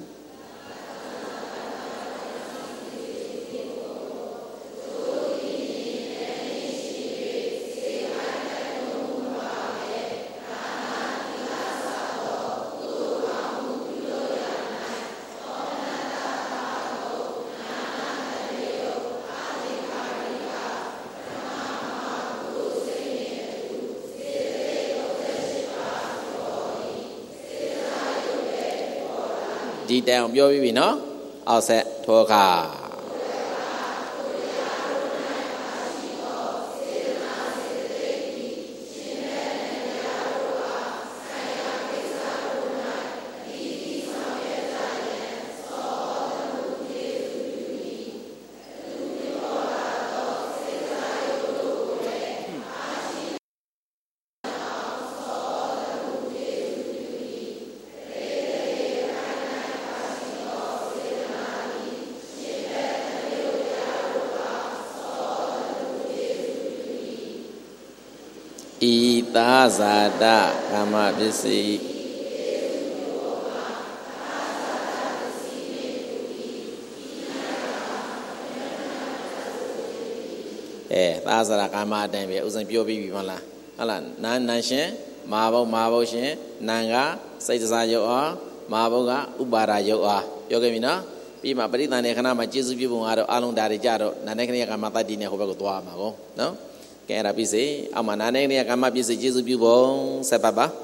S1: ဒီတိုင်အောင်ပြောပြီးပြီနော်အောက်ဆက်ထောခါကသာဇာတကာမပစ္စည်းအဲသာဇာကာမအတိုင်းပဲဥစဉ်ပြောပြီးပြီမလားဟုတ်လားနာနန်ရှင်မာဘုတ်မာဘုတ်ရှင်နာကစိတ်တစားယုတ်အားမာဘုတ်ကဥပါဒယုတ်အားပြောခဲ့ပြီနော်ပြီးမှပရိသန္တေခဏမှာကျေစုပြုပုံကတော့အလုံးဓာတ်တွေကြတော့နာနေခဏကကာမတတ္တိနဲ့ဟိုဘက်ကိုသွားမှာကောနော်ကဲအဲ့ဒါပြီးစေအောက်မှာနာနေခဏကာမပစ္စည်းကျေစုပြုပုံဆက်ပါပါ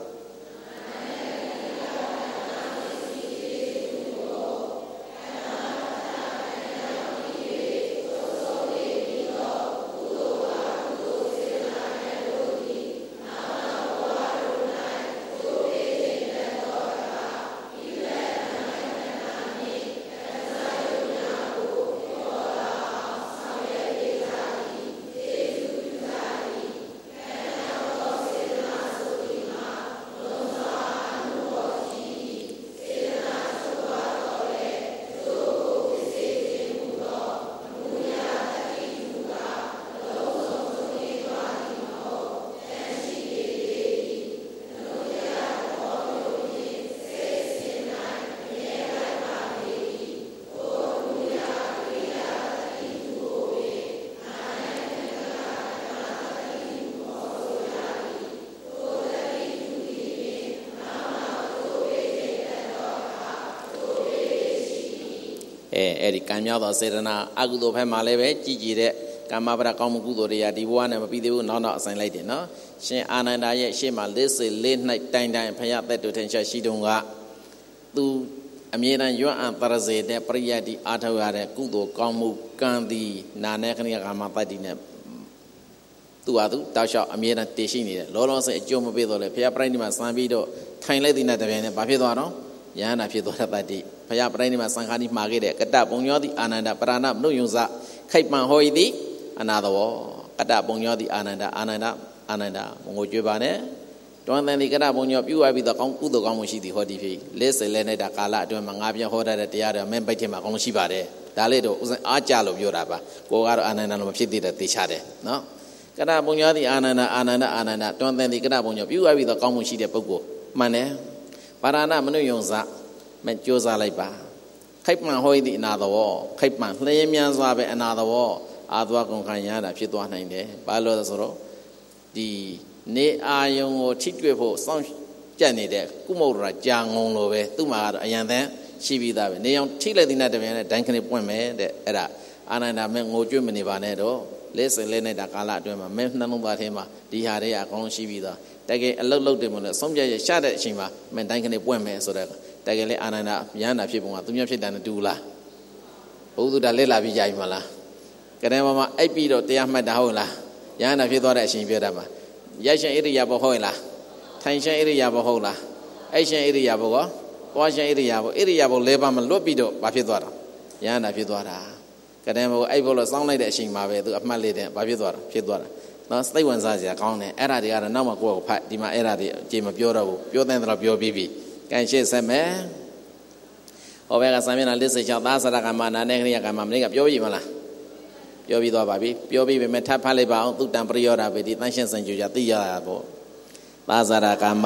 S1: အဲအဲ့ဒီကံမြောက်သောစေတနာအကုသိုလ်ဘက်မှာလည်းပဲကြည်ကြည်တဲ့ကာမပရကောင်းမှုကုသိုလ်တွေကဒီဘဝနဲ့မပြီးသေးဘူးနောက်နောက်အဆိုင်လိုက်တယ်နော်ရှင်အာနန္ဒာရဲ့ရှေ့မှာလေးစေလေး၌တိုင်တိုင်ဖယားသက်တူထင်ရှားရှိတုန်းကသူအမြဲတမ်းရွံ့အံပရစေတဲ့ပရိယတ်တိအားထုတ်ရတဲ့ကုသိုလ်ကောင်းမှုကံသည်နာနေခဏကာမပတ္တိနဲ့သူဟာသူတောက်လျှောက်အမြဲတမ်းတည်ရှိနေတယ်လောလောဆယ်အကျိုးမပေးတော့လေဖယားပရိနိဗ္ဗာန်စံပြီးတော့ထိုင်လိုက်တဲ့တပြိုင်နဲ့ဘာဖြစ်သွားတော့ယန္တာဖြစ်သွားတဲ့တတ္တိဖယားပရိနိဗ္ဗာန်စံခါတိမှာခဲ့တဲ့ကတ္တပုံညောတိအာနန္ဒပရဏမနုယုံစခိုက်ပန်ဟောဤသည်အနာသောကတ္တပုံညောတိအာနန္ဒအာနန္ဒအာနန္ဒဘုံကိုကြွေးပါနဲ့တွန်းတဲ့ဒီကတ္တပုံညောပြုဝပြီးတော့ကောင်းကုသိုလ်ကောင်းမှုရှိသည်ဟောဒီဖြစ်လက်စလဲနေတာကာလအတွင်းမှာငါပြန်ဟောတဲ့တရားတွေမင်းပိတ်ထဲမှာကောင်းရှိပါတယ်ဒါလေးတော့ဥစဉ်အားကြလို့ပြောတာပါကိုကတော့အာနန္ဒလို့မဖြစ်သေးတဲ့သိချတယ်နော်ကတ္တပုံညောတိအာနန္ဒအာနန္ဒအာနန္ဒတွန်းတဲ့ဒီကတ္တပုံညောပြုဝပြီးတော့ကောင်းမှုရှိတဲ့ပုဂ္ဂိုလ်မှန်တယ်ပါရဏမနုယုံစမဲ့ကြိုးစားလိုက်ပါခိုက်မှန်ဟောသည်အနာတော်ခိုက်မှန်လျှင်းမြန်စွာပဲအနာတော်အာသွားကုန်ခံရတာဖြစ်သွားနိုင်တယ်ဘာလို့လဲဆိုတော့ဒီနေအာယုံကိုထိတွေ့ဖို့စောင့်ကြက်နေတဲ့ကုမုဒ္ဒရာကြာငုံလိုပဲသူ့မှာကတော့အယံတန်းရှိပြီးသားပဲနေအောင်ထိလိုက်တဲ့နဲ့တပြန်နဲ့ဒိုင်းခနဲ့ပွင့်မယ်တဲ့အဲ့ဒါအာနန္ဒမဲ့ငိုကြွမနေပါနဲ့တော့လက်စလဲနေတာကာလအတွင်းမှာမဲနှလုံးသားထဲမှာဒီဟာတွေအကောင်းရှိပြီးသားတကယ်အလုတ်လုတ်တယ်မလို့ဆုံးပြရရှာတဲ့အချိန်မှာမင်းတိုင်းခနဲ့ပွင့်မယ်ဆိုတော့တကယ်လေအာနန္ဒယန္တာဖြစ်ပုံကသူများဖြစ်တယ်နဲ့တူလားဘုသူတာလက်လာပြီးကြာပြီမလားကတဲ့မှာအိပ်ပြီးတော့တရားမှတ်တာဟုတ်လားယန္တာဖြစ်သွားတဲ့အချိန်ပြောတာမှာရိုက်ရှင်ဣရိယာပုဟုတ်လားထိုင်ရှင်ဣရိယာပုဟုတ်လားအိပ်ရှင်ဣရိယာပုကောသွားရှင်ဣရိယာပုဣရိယာပုလဲပါမလွတ်ပြီးတော့ဘာဖြစ်သွားတာယန္တာဖြစ်သွားတာကတဲ့မှာအိပ်ဖို့လို့စောင်းလိုက်တဲ့အချိန်မှာပဲသူအမှတ်လေးတဲ့ဘာဖြစ်သွားတာဖြစ်သွားတာနော်စိတ်ဝင်စားစရာကောင်းတယ်အဲ့ဒါတွေကတော့နောက်မှကိုယ့်ကိုဖတ်ဒီမှာအဲ့ဒါတွေအကျေမပြောတော့ဘူးပြောတဲ့တော့ပြောပြီးပြီကန်ရှေ့ဆက်မယ်ဟောဘက်ကစာမျက်နှာလေးစိတ်ချောင်းသာသရကမနာနေခရိယကမမလေးကပြောပြီးမလားပြောပြီးသွားပါပြီပြောပြီးပဲမဲ့ထပ်ဖတ်လိုက်ပါအောင်သူတံပရိယောဓဗေဒီတန်ရှင်းစံကြူကြသိရတာပေါ့သာသရကမ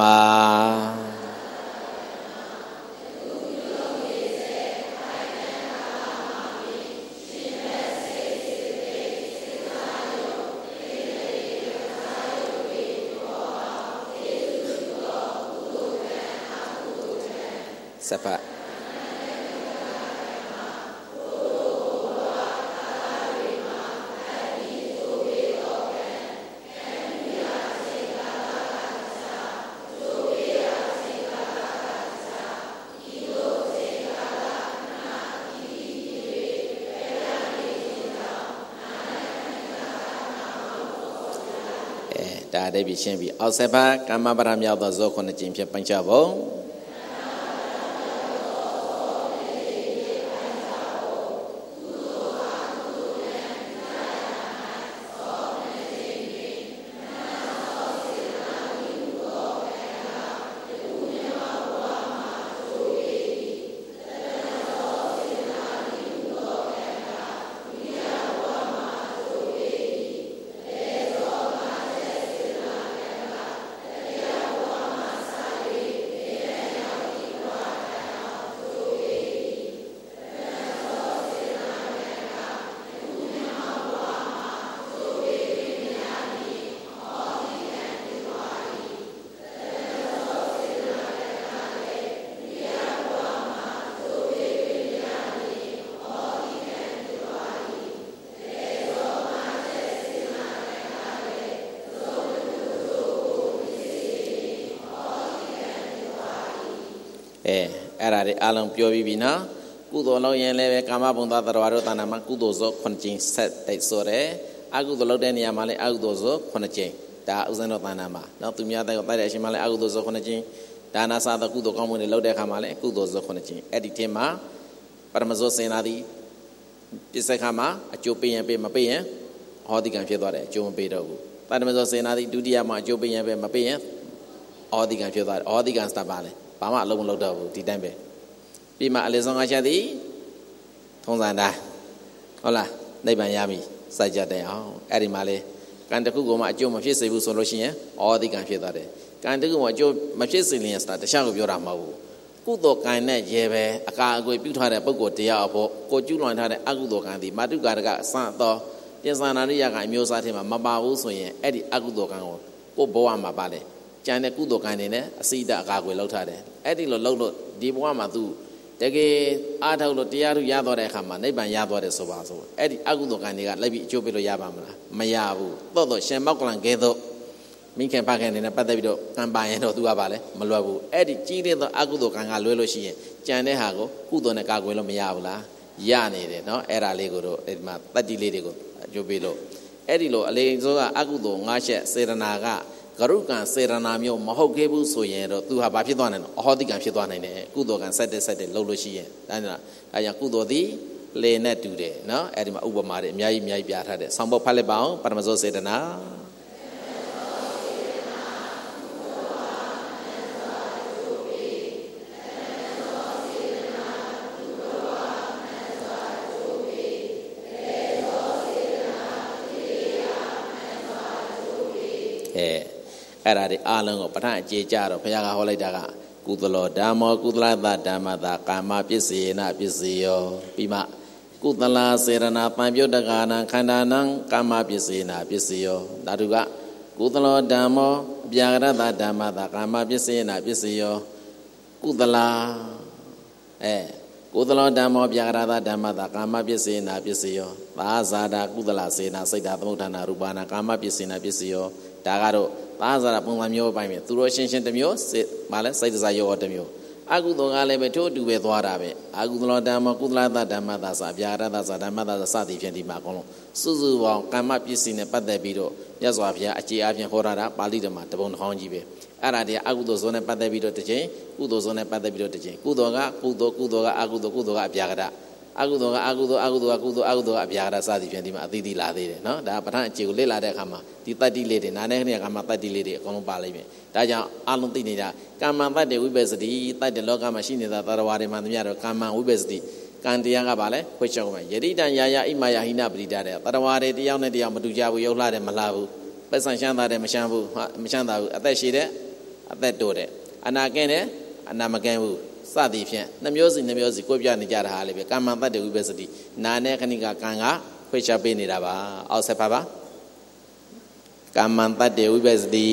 S1: စပဒါတည်းပြီးရှင်းပြီးအောက်ဆက်ပါကမ္မပရမြောက်သောဇောခုနှစ်ကျင့်ဖြင့်ပိုင်းခြားပုံအဲအဲ့ဒါတွေအလုံးပြောပြီးပြီနော်ကုသိုလ်လုပ်ရင်လည်းပဲကာမဘုံသားတော်တို့တဏ္ဍာမှာကုသိုလ်စောခုနှစ်ကြိမ်ဆက်တိုက်ဆိုတယ်အကုသိုလ်လုပ်တဲ့နေရာမှာလည်းအကုသိုလ်စောခုနှစ်ကြိမ်ဒါဥစဉ်တော်တဏ္ဍာမှာနော်သူများတဲ့တိုက်တဲ့အချိန်မှာလည်းအကုသိုလ်စောခုနှစ်ကြိမ်ဒါနာစာသောကုသိုလ်ကောင်းမှုတွေလုပ်တဲ့အခါမှာလည်းကုသိုလ်စောခုနှစ်ကြိမ်အဲ့ဒီထဲမှာပရမဇောစေနာတိပစ္စကမှာအကျိုးပေးရင်ပေးမပေးရင်ဟောဒီကံဖြစ်သွားတယ်အကျိုးမပေးတော့ဘူးပရမဇောစေနာတိဒုတိယမှာအကျိုးပေးရင်ပေးမပေးရင်ဟောဒီကံဖြစ်သွားတယ်ဟောဒီကံစတာပါလေဘာမှအလုံးမလုပ်တော့ဘူးဒီတိုင်းပဲပြီးမှအလေဆုံးငါချက်သည်ထုံးစံတိုင်းဟုတ်လားနိဗ္ဗာန်ရပြီစိုက်ကြတဲ့အောင်အဲ့ဒီမှာလေကံတစ်ခုကမှအကျိုးမဖြစ်စေဘူးဆိုလို့ရှိရင်ဩဒီကံဖြစ်သွားတယ်ကံတစ်ခုမှအကျိုးမဖြစ်စေရင်စတာတခြားကိုပြောတာမဟုတ်ဘူးကုသိုလ်ကံနဲ့ရေပဲအကာအကွယ်ပြုထားတဲ့ပုဂ္ဂိုလ်တရားအဖို့ကိုကျူးလွန်ထားတဲ့အကုသိုလ်ကံသည်မာတုကာရကအစသောပြစ္ဆာနာရိယကအမျိုးအစားထဲမှာမပါဘူးဆိုရင်အဲ့ဒီအကုသိုလ်ကံကိုကိုဘဝမှာပါလေကျန်တဲ့ကုသိုလ်ကံတွေနဲ့အစိဒအကာအကွယ်လောက်ထားတယ်အဲ့ဒီလိုလောက်လို့ဒီဘဝမှာသူတကယ်အားထုတ်လို့တရားထုရသွားတဲ့အခါမှာနိဗ္ဗာန်ရသွားတယ်ဆိုပါစို့အဲ့ဒီအကုသိုလ်ကံတွေကလိုက်ပြီးအကျိုးပေးလို့ရပါမလားမရဘူးတော့တော့ရှင်မောက်ကလန်ကဲတော့မိခင်ဖခင်တွေနဲ့ပတ်သက်ပြီးတော့ကံပါရင်တော့သူကပါလေမလွယ်ဘူးအဲ့ဒီကြီးတဲ့သောအကုသိုလ်ကံကလွဲလို့ရှိရင်ကြံတဲ့ဟာကိုကုသိုလ်နဲ့ကာကွယ်လို့မရဘူးလားရနေတယ်နော်အဲ့ဒါလေးကိုတော့ဒီမှာတတ္တိလေးတွေကိုအကျိုးပေးလို့အဲ့ဒီလိုအလေးစိုးကအကုသိုလ်၅ချက်စေရနာကဂရုကံစေရနာမျိုးမဟုတ်ခဲ့ဘူးဆိုရင်တော့သူဟာဘာဖြစ်သွားနိုင်လဲအဟောတိကံဖြစ်သွားနိုင်တယ်ကုသိုလ်ကံဆက်တဲ့ဆက်တဲ့လှုပ်လို့ရှိရင်ဒါကြောင့်ဒါကြောင့်ကုသိုလ်သည်လေနဲ့တူတယ်နော်အဲ့ဒီမှာဥပမာတွေအများကြီးအများကြီးပြထားတယ်ဆောင်းပုတ်ဖတ်လိုက်ပါအောင်ပရမဇောစေတနာအဲအဲ့ဒါဒီအားလုံးကိုပဋ္ဌာန်းအကျေကြတော့ဘုရားကဟောလိုက်တာကကုသလောဓမ္မောကုသလသဓမ္မတာကာမပစ္စေနပစ္စယောပြီးမှကုသလာစေရနာပံပြုတ်တကာနံခန္ဓာနံကာမပစ္စေနပစ္စယောဓာတုကကုသလောဓမ္မောအပြာကရတဓမ္မတာကာမပစ္စေနပစ္စယောကုသလာအဲကုသလောဓမ္မောအပြာကရတဓမ္မတာကာမပစ္စေနပစ္စယောသာဇာတာကုသလစေနာစိတ်ဓာသမုဋ္ဌာနာရူပနာကာမပစ္စေနပစ္စယောဒါကတော့သာဇာတာပုံစံမျိုးပိုင်းပဲသူတို့ရှင်းရှင်းတစ်မျိုးမလဲစိတ်တစားရောတစ်မျိုးအကုသိုလ်ကလည်းပဲထို့အတူပဲသွားတာပဲအကုသလောဓမ္မကုသလသဓမ္မသာစာဗျာရတသာဓမ္မသာစသည်ဖြင့်ဒီမှာအကုန်လုံးစုစုပေါင်းကာမပစ္စည်းနဲ့ပတ်သက်ပြီးတော့မြတ်စွာဘုရားအခြေအပြင်ဟောတာပါဠိတော်မှာတပုံတစ်ခေါင်းကြီးပဲအဲ့ဒါတည်းအကုသိုလ်ဇုံနဲ့ပတ်သက်ပြီးတော့တစ်ချိန်ကုသိုလ်ဇုံနဲ့ပတ်သက်ပြီးတော့တစ်ချိန်ကုသိုလ်ကကုသိုလ်ကုသိုလ်ကအကုသိုလ်ကုသိုလ်ကအဗျာကရအကုသိုလ်ကအကုသိုလ်အကုသိုလ်ကကုသိုလ်အကုသိုလ်ကအဗျာကရစသည်ဖြင့်ဒီမှာအသီးသီးလာသေးတယ်နော်ဒါပဋ္ဌာန်းအခြေကိုလေ့လာတဲ့အခါမှာဒီတတ္တိလေးတွေနာနဲ့ခဏကမှတတ္တိလေးတွေအကုန်လုံးပါလိမ့်မယ်ဒါကြောင့်အလုံးသိနေတာကာမတတ္တေဝိပဿတိတတ္တေလောကမှာရှိနေတာသရဝါတွေမှာတည်းများတော့ကာမဝိပဿတိကံတရားကပါလဲခွဲချောက်မယ်ယတိတံယာယဣမယဟိနပရိဒါတဲ့သရဝါတွေတယောက်နဲ့တယောက်မတူကြဘူးရုပ်လှတယ်မလှဘူးပတ်စံရှမ်းသာတယ်မရှမ်းဘူးမရှမ်းသာဘူးအသက်ရှည်တဲ့အသက်တိုးတဲ့အနာကင်းတဲ့အနာမကင်းဘူးစသည်ဖြင့်နှမျိုးစီနှမျိုးစီကိုပြနေကြတာဟာလေပဲကာမတတ္တေဝိပဿတိနာနဲ့ခဏကကံကခွဲချပေးနေတာပါအောက်ဆက်ပါပါကာမတတ္တေဝိပဿတိ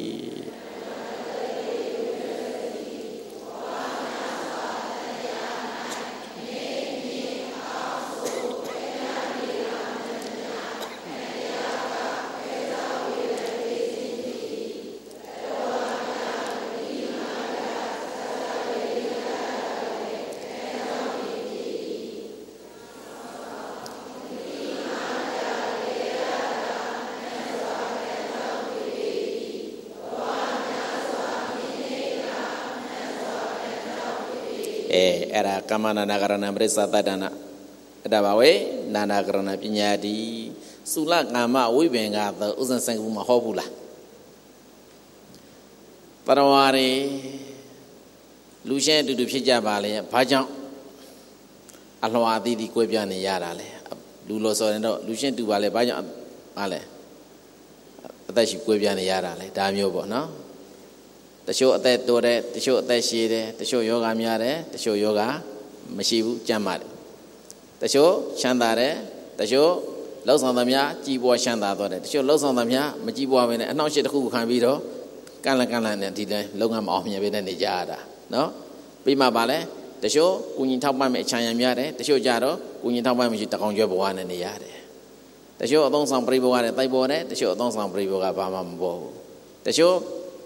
S1: အဲအဲ့ဒါကမ္မနာနာကရဏပရိစ္ဆသတ္တနာအဲ့ဒါပါဝေနာနာကရဏပညာတိသုလကာမဝိပင်္ဂသောဥစ္စံစံကူမဟောဘူးလားပရဝါရီလူရှင်းအတူတူဖြစ်ကြပါလေဘာကြောင့်အလှော်အသီးသီးကွဲပြားနေရတာလဲလူလို့ဆိုရင်တော့လူရှင်းတူပါလေဘာကြောင့်ပါလဲအသက်ရှိကွဲပြားနေရတာလေဒါမျိုးပေါ့နော်တချို့အသက်တိုးတယ်တချို့အသက်ရှည်တယ်တချို့ယောဂများတယ်တချို့ယောဂမရှိဘူးကြမ်းပါတယ်တချို့ချမ်းသာတယ်တချို့လောက်ဆောင်သမျှကြီးပွားချမ်းသာသွားတယ်တချို့လောက်ဆောင်သမျှမကြီးပွားဘဲနဲ့အနှောင့်အယှက်တစ်ခုခံပြီးတော့ကန့်လန့်ကန့်လန့်နဲ့ဒီတိုင်းလုပ်ငန်းမအောင်မြင်ဘဲနဲ့နေကြရတာနော်ပြီးမှပါလဲတချို့ကုညီထောက်ပံ့မဲ့အချမ်းရံများတယ်တချို့ကြတော့ကုညီထောက်ပံ့မရှိတကောင်ကျွဲဘဝနဲ့နေရတယ်တချို့အသုံးဆောင်ပြိဘောကလည်းတိုက်ပေါ်တယ်တချို့အသုံးဆောင်ပြိဘောကဘာမှမပေါ်ဘူးတချို့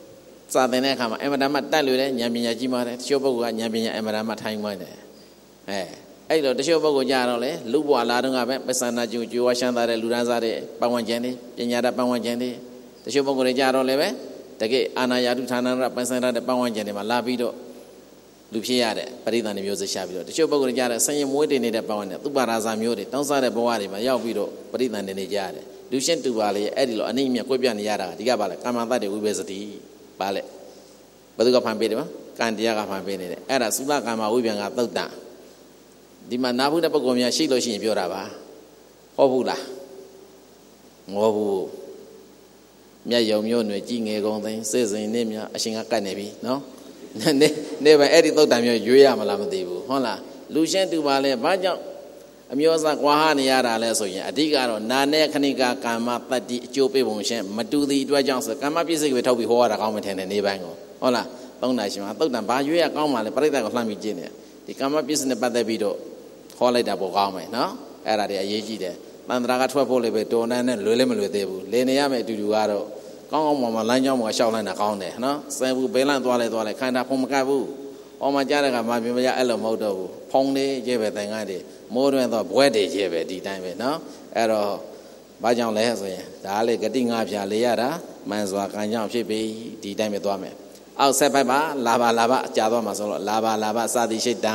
S1: စာသင်တဲ့အခါမှာအမတမတက်လို့တဲ့ဉာဏ်ပညာကြီးမှတဲ့တချို့ပုဂ္ဂိုလ်ကဉာဏ်ပညာအမတမထိုင်မှတယ်အဲအဲ့လိုတချို့ပုဂ္ဂိုလ်ကြတော့လေလူဘဝလာတော့ကပဲပစ္စန္ဒကျူကျွဝါရှမ်းသာတဲ့လူဒန်းစားတဲ့ပတ်ဝန်းကျင်တွေပညာတတ်ပတ်ဝန်းကျင်တွေတချို့ပုဂ္ဂိုလ်တွေကြတော့လေပဲတကယ်အာနာယာတုဌာနရပစ္စန္ဒတဲ့ပတ်ဝန်းကျင်တွေမှာလာပြီးတော့လူဖြစ်ရတဲ့ပရိသတ်တွေမျိုးစရှာပြီးတော့တချို့ပုဂ္ဂိုလ်တွေကြတဲ့ဆင်းရဲမွေးတင်နေတဲ့ပတ်ဝန်းကျင်သူပါရာဇာမျိုးတွေတောင်းစားတဲ့ဘဝတွေမှာရောက်ပြီးတော့ပရိသတ်တွေနေကြရတယ်လူရှင်းတူပါလေအဲ့ဒီလိုအနိမ့်မြတ်ကွဲပြားနေရတာဒီကပါလေကာမတတ်တွေဝိပဿတိပါလေဘယ်သူကဖန်ပေးတယ်မကံတရားကဖန်ပေးနေတယ်အဲ့ဒါသုဘကာမဝိပ္ပံကသုတ်တံဒီမှာနာဘူးတဲ့ပုဂ္ဂိုလ်များရှိလို့ရှိရင်ပြောတာပါဟုတ်ဘူးလားမဟုတ်ဘူးမြတ်ယုံမျိုးတွေကြီးငယ်ကုန်သိန်းစိတ်စဉ်နေမြအရှင်ကကတ်နေပြီနော်နေနေပဲအဲ့ဒီသုတ်တံမျိုးရွေးရမလားမသိဘူးဟုတ်လားလူရှင်းတူပါလေဘာကြောင့်အမျိုးစားကွာဟနေရတာလဲဆိုရင်အဓိကတော့နာနဲ့ခဏိကကာမတတ္တိအကျိုးပေးပုံရှင်းမတူသည်အတွက်ကြောင့်ဆိုကာမပြည့်စိတ်ပဲထုတ်ပြီးဟောရတာကောင်းမှထင်တယ်နေပိုင်းကိုဟုတ်လားသုံးတာရှင်မှာသုတ်တံဘာရွေးရကောင်းမှလဲပရိသတ်ကိုလှမ်းပြီးကြည့်နေဒီကာမပြည့်စိတ်နဲ့ပတ်သက်ပြီးတော့ဟောလိုက်တာပိုကောင်းမယ်နော်အဲ့ဒါတွေအရေးကြီးတယ်တန်ត្រာကထွက်ဖို့လည်းပဲတော်နဲ့လွယ်လည်းမလွယ်သေးဘူးလင်းနေရမယ်အတူတူကတော့ကောင်းကောင်းမှမှလမ်းကြောင်းမှာရှောက်လိုက်တာကောင်းတယ်နော်ဆယ်ဘူးဘဲလန့်သွားလဲသွားလဲခန္ဓာဖုံမကပ်ဘူးဟောမှကြားတဲ့ကမှပြင်မရအဲ့လိုမဟုတ်တော့ဘူးဖုံလေးကျဲပဲတိုင်ကားတွေမိုးတွင်တော့ဘွဲတွေကျဲပဲဒီတိုင်းပဲနော်အဲ့တော့ဘာကြောင့်လဲဆိုရင်ဒါလေဂတိငါးဖြာလေးရတာမှန်စွာကံကြောင့်ဖြစ်ပြီးဒီတိုင်းပဲသွားမယ်အောက်ဆက်ပိုက်ပါလာပါလာပါကြာသွားမှာဆိုတော့လာပါလာပါစာတိရှိတံ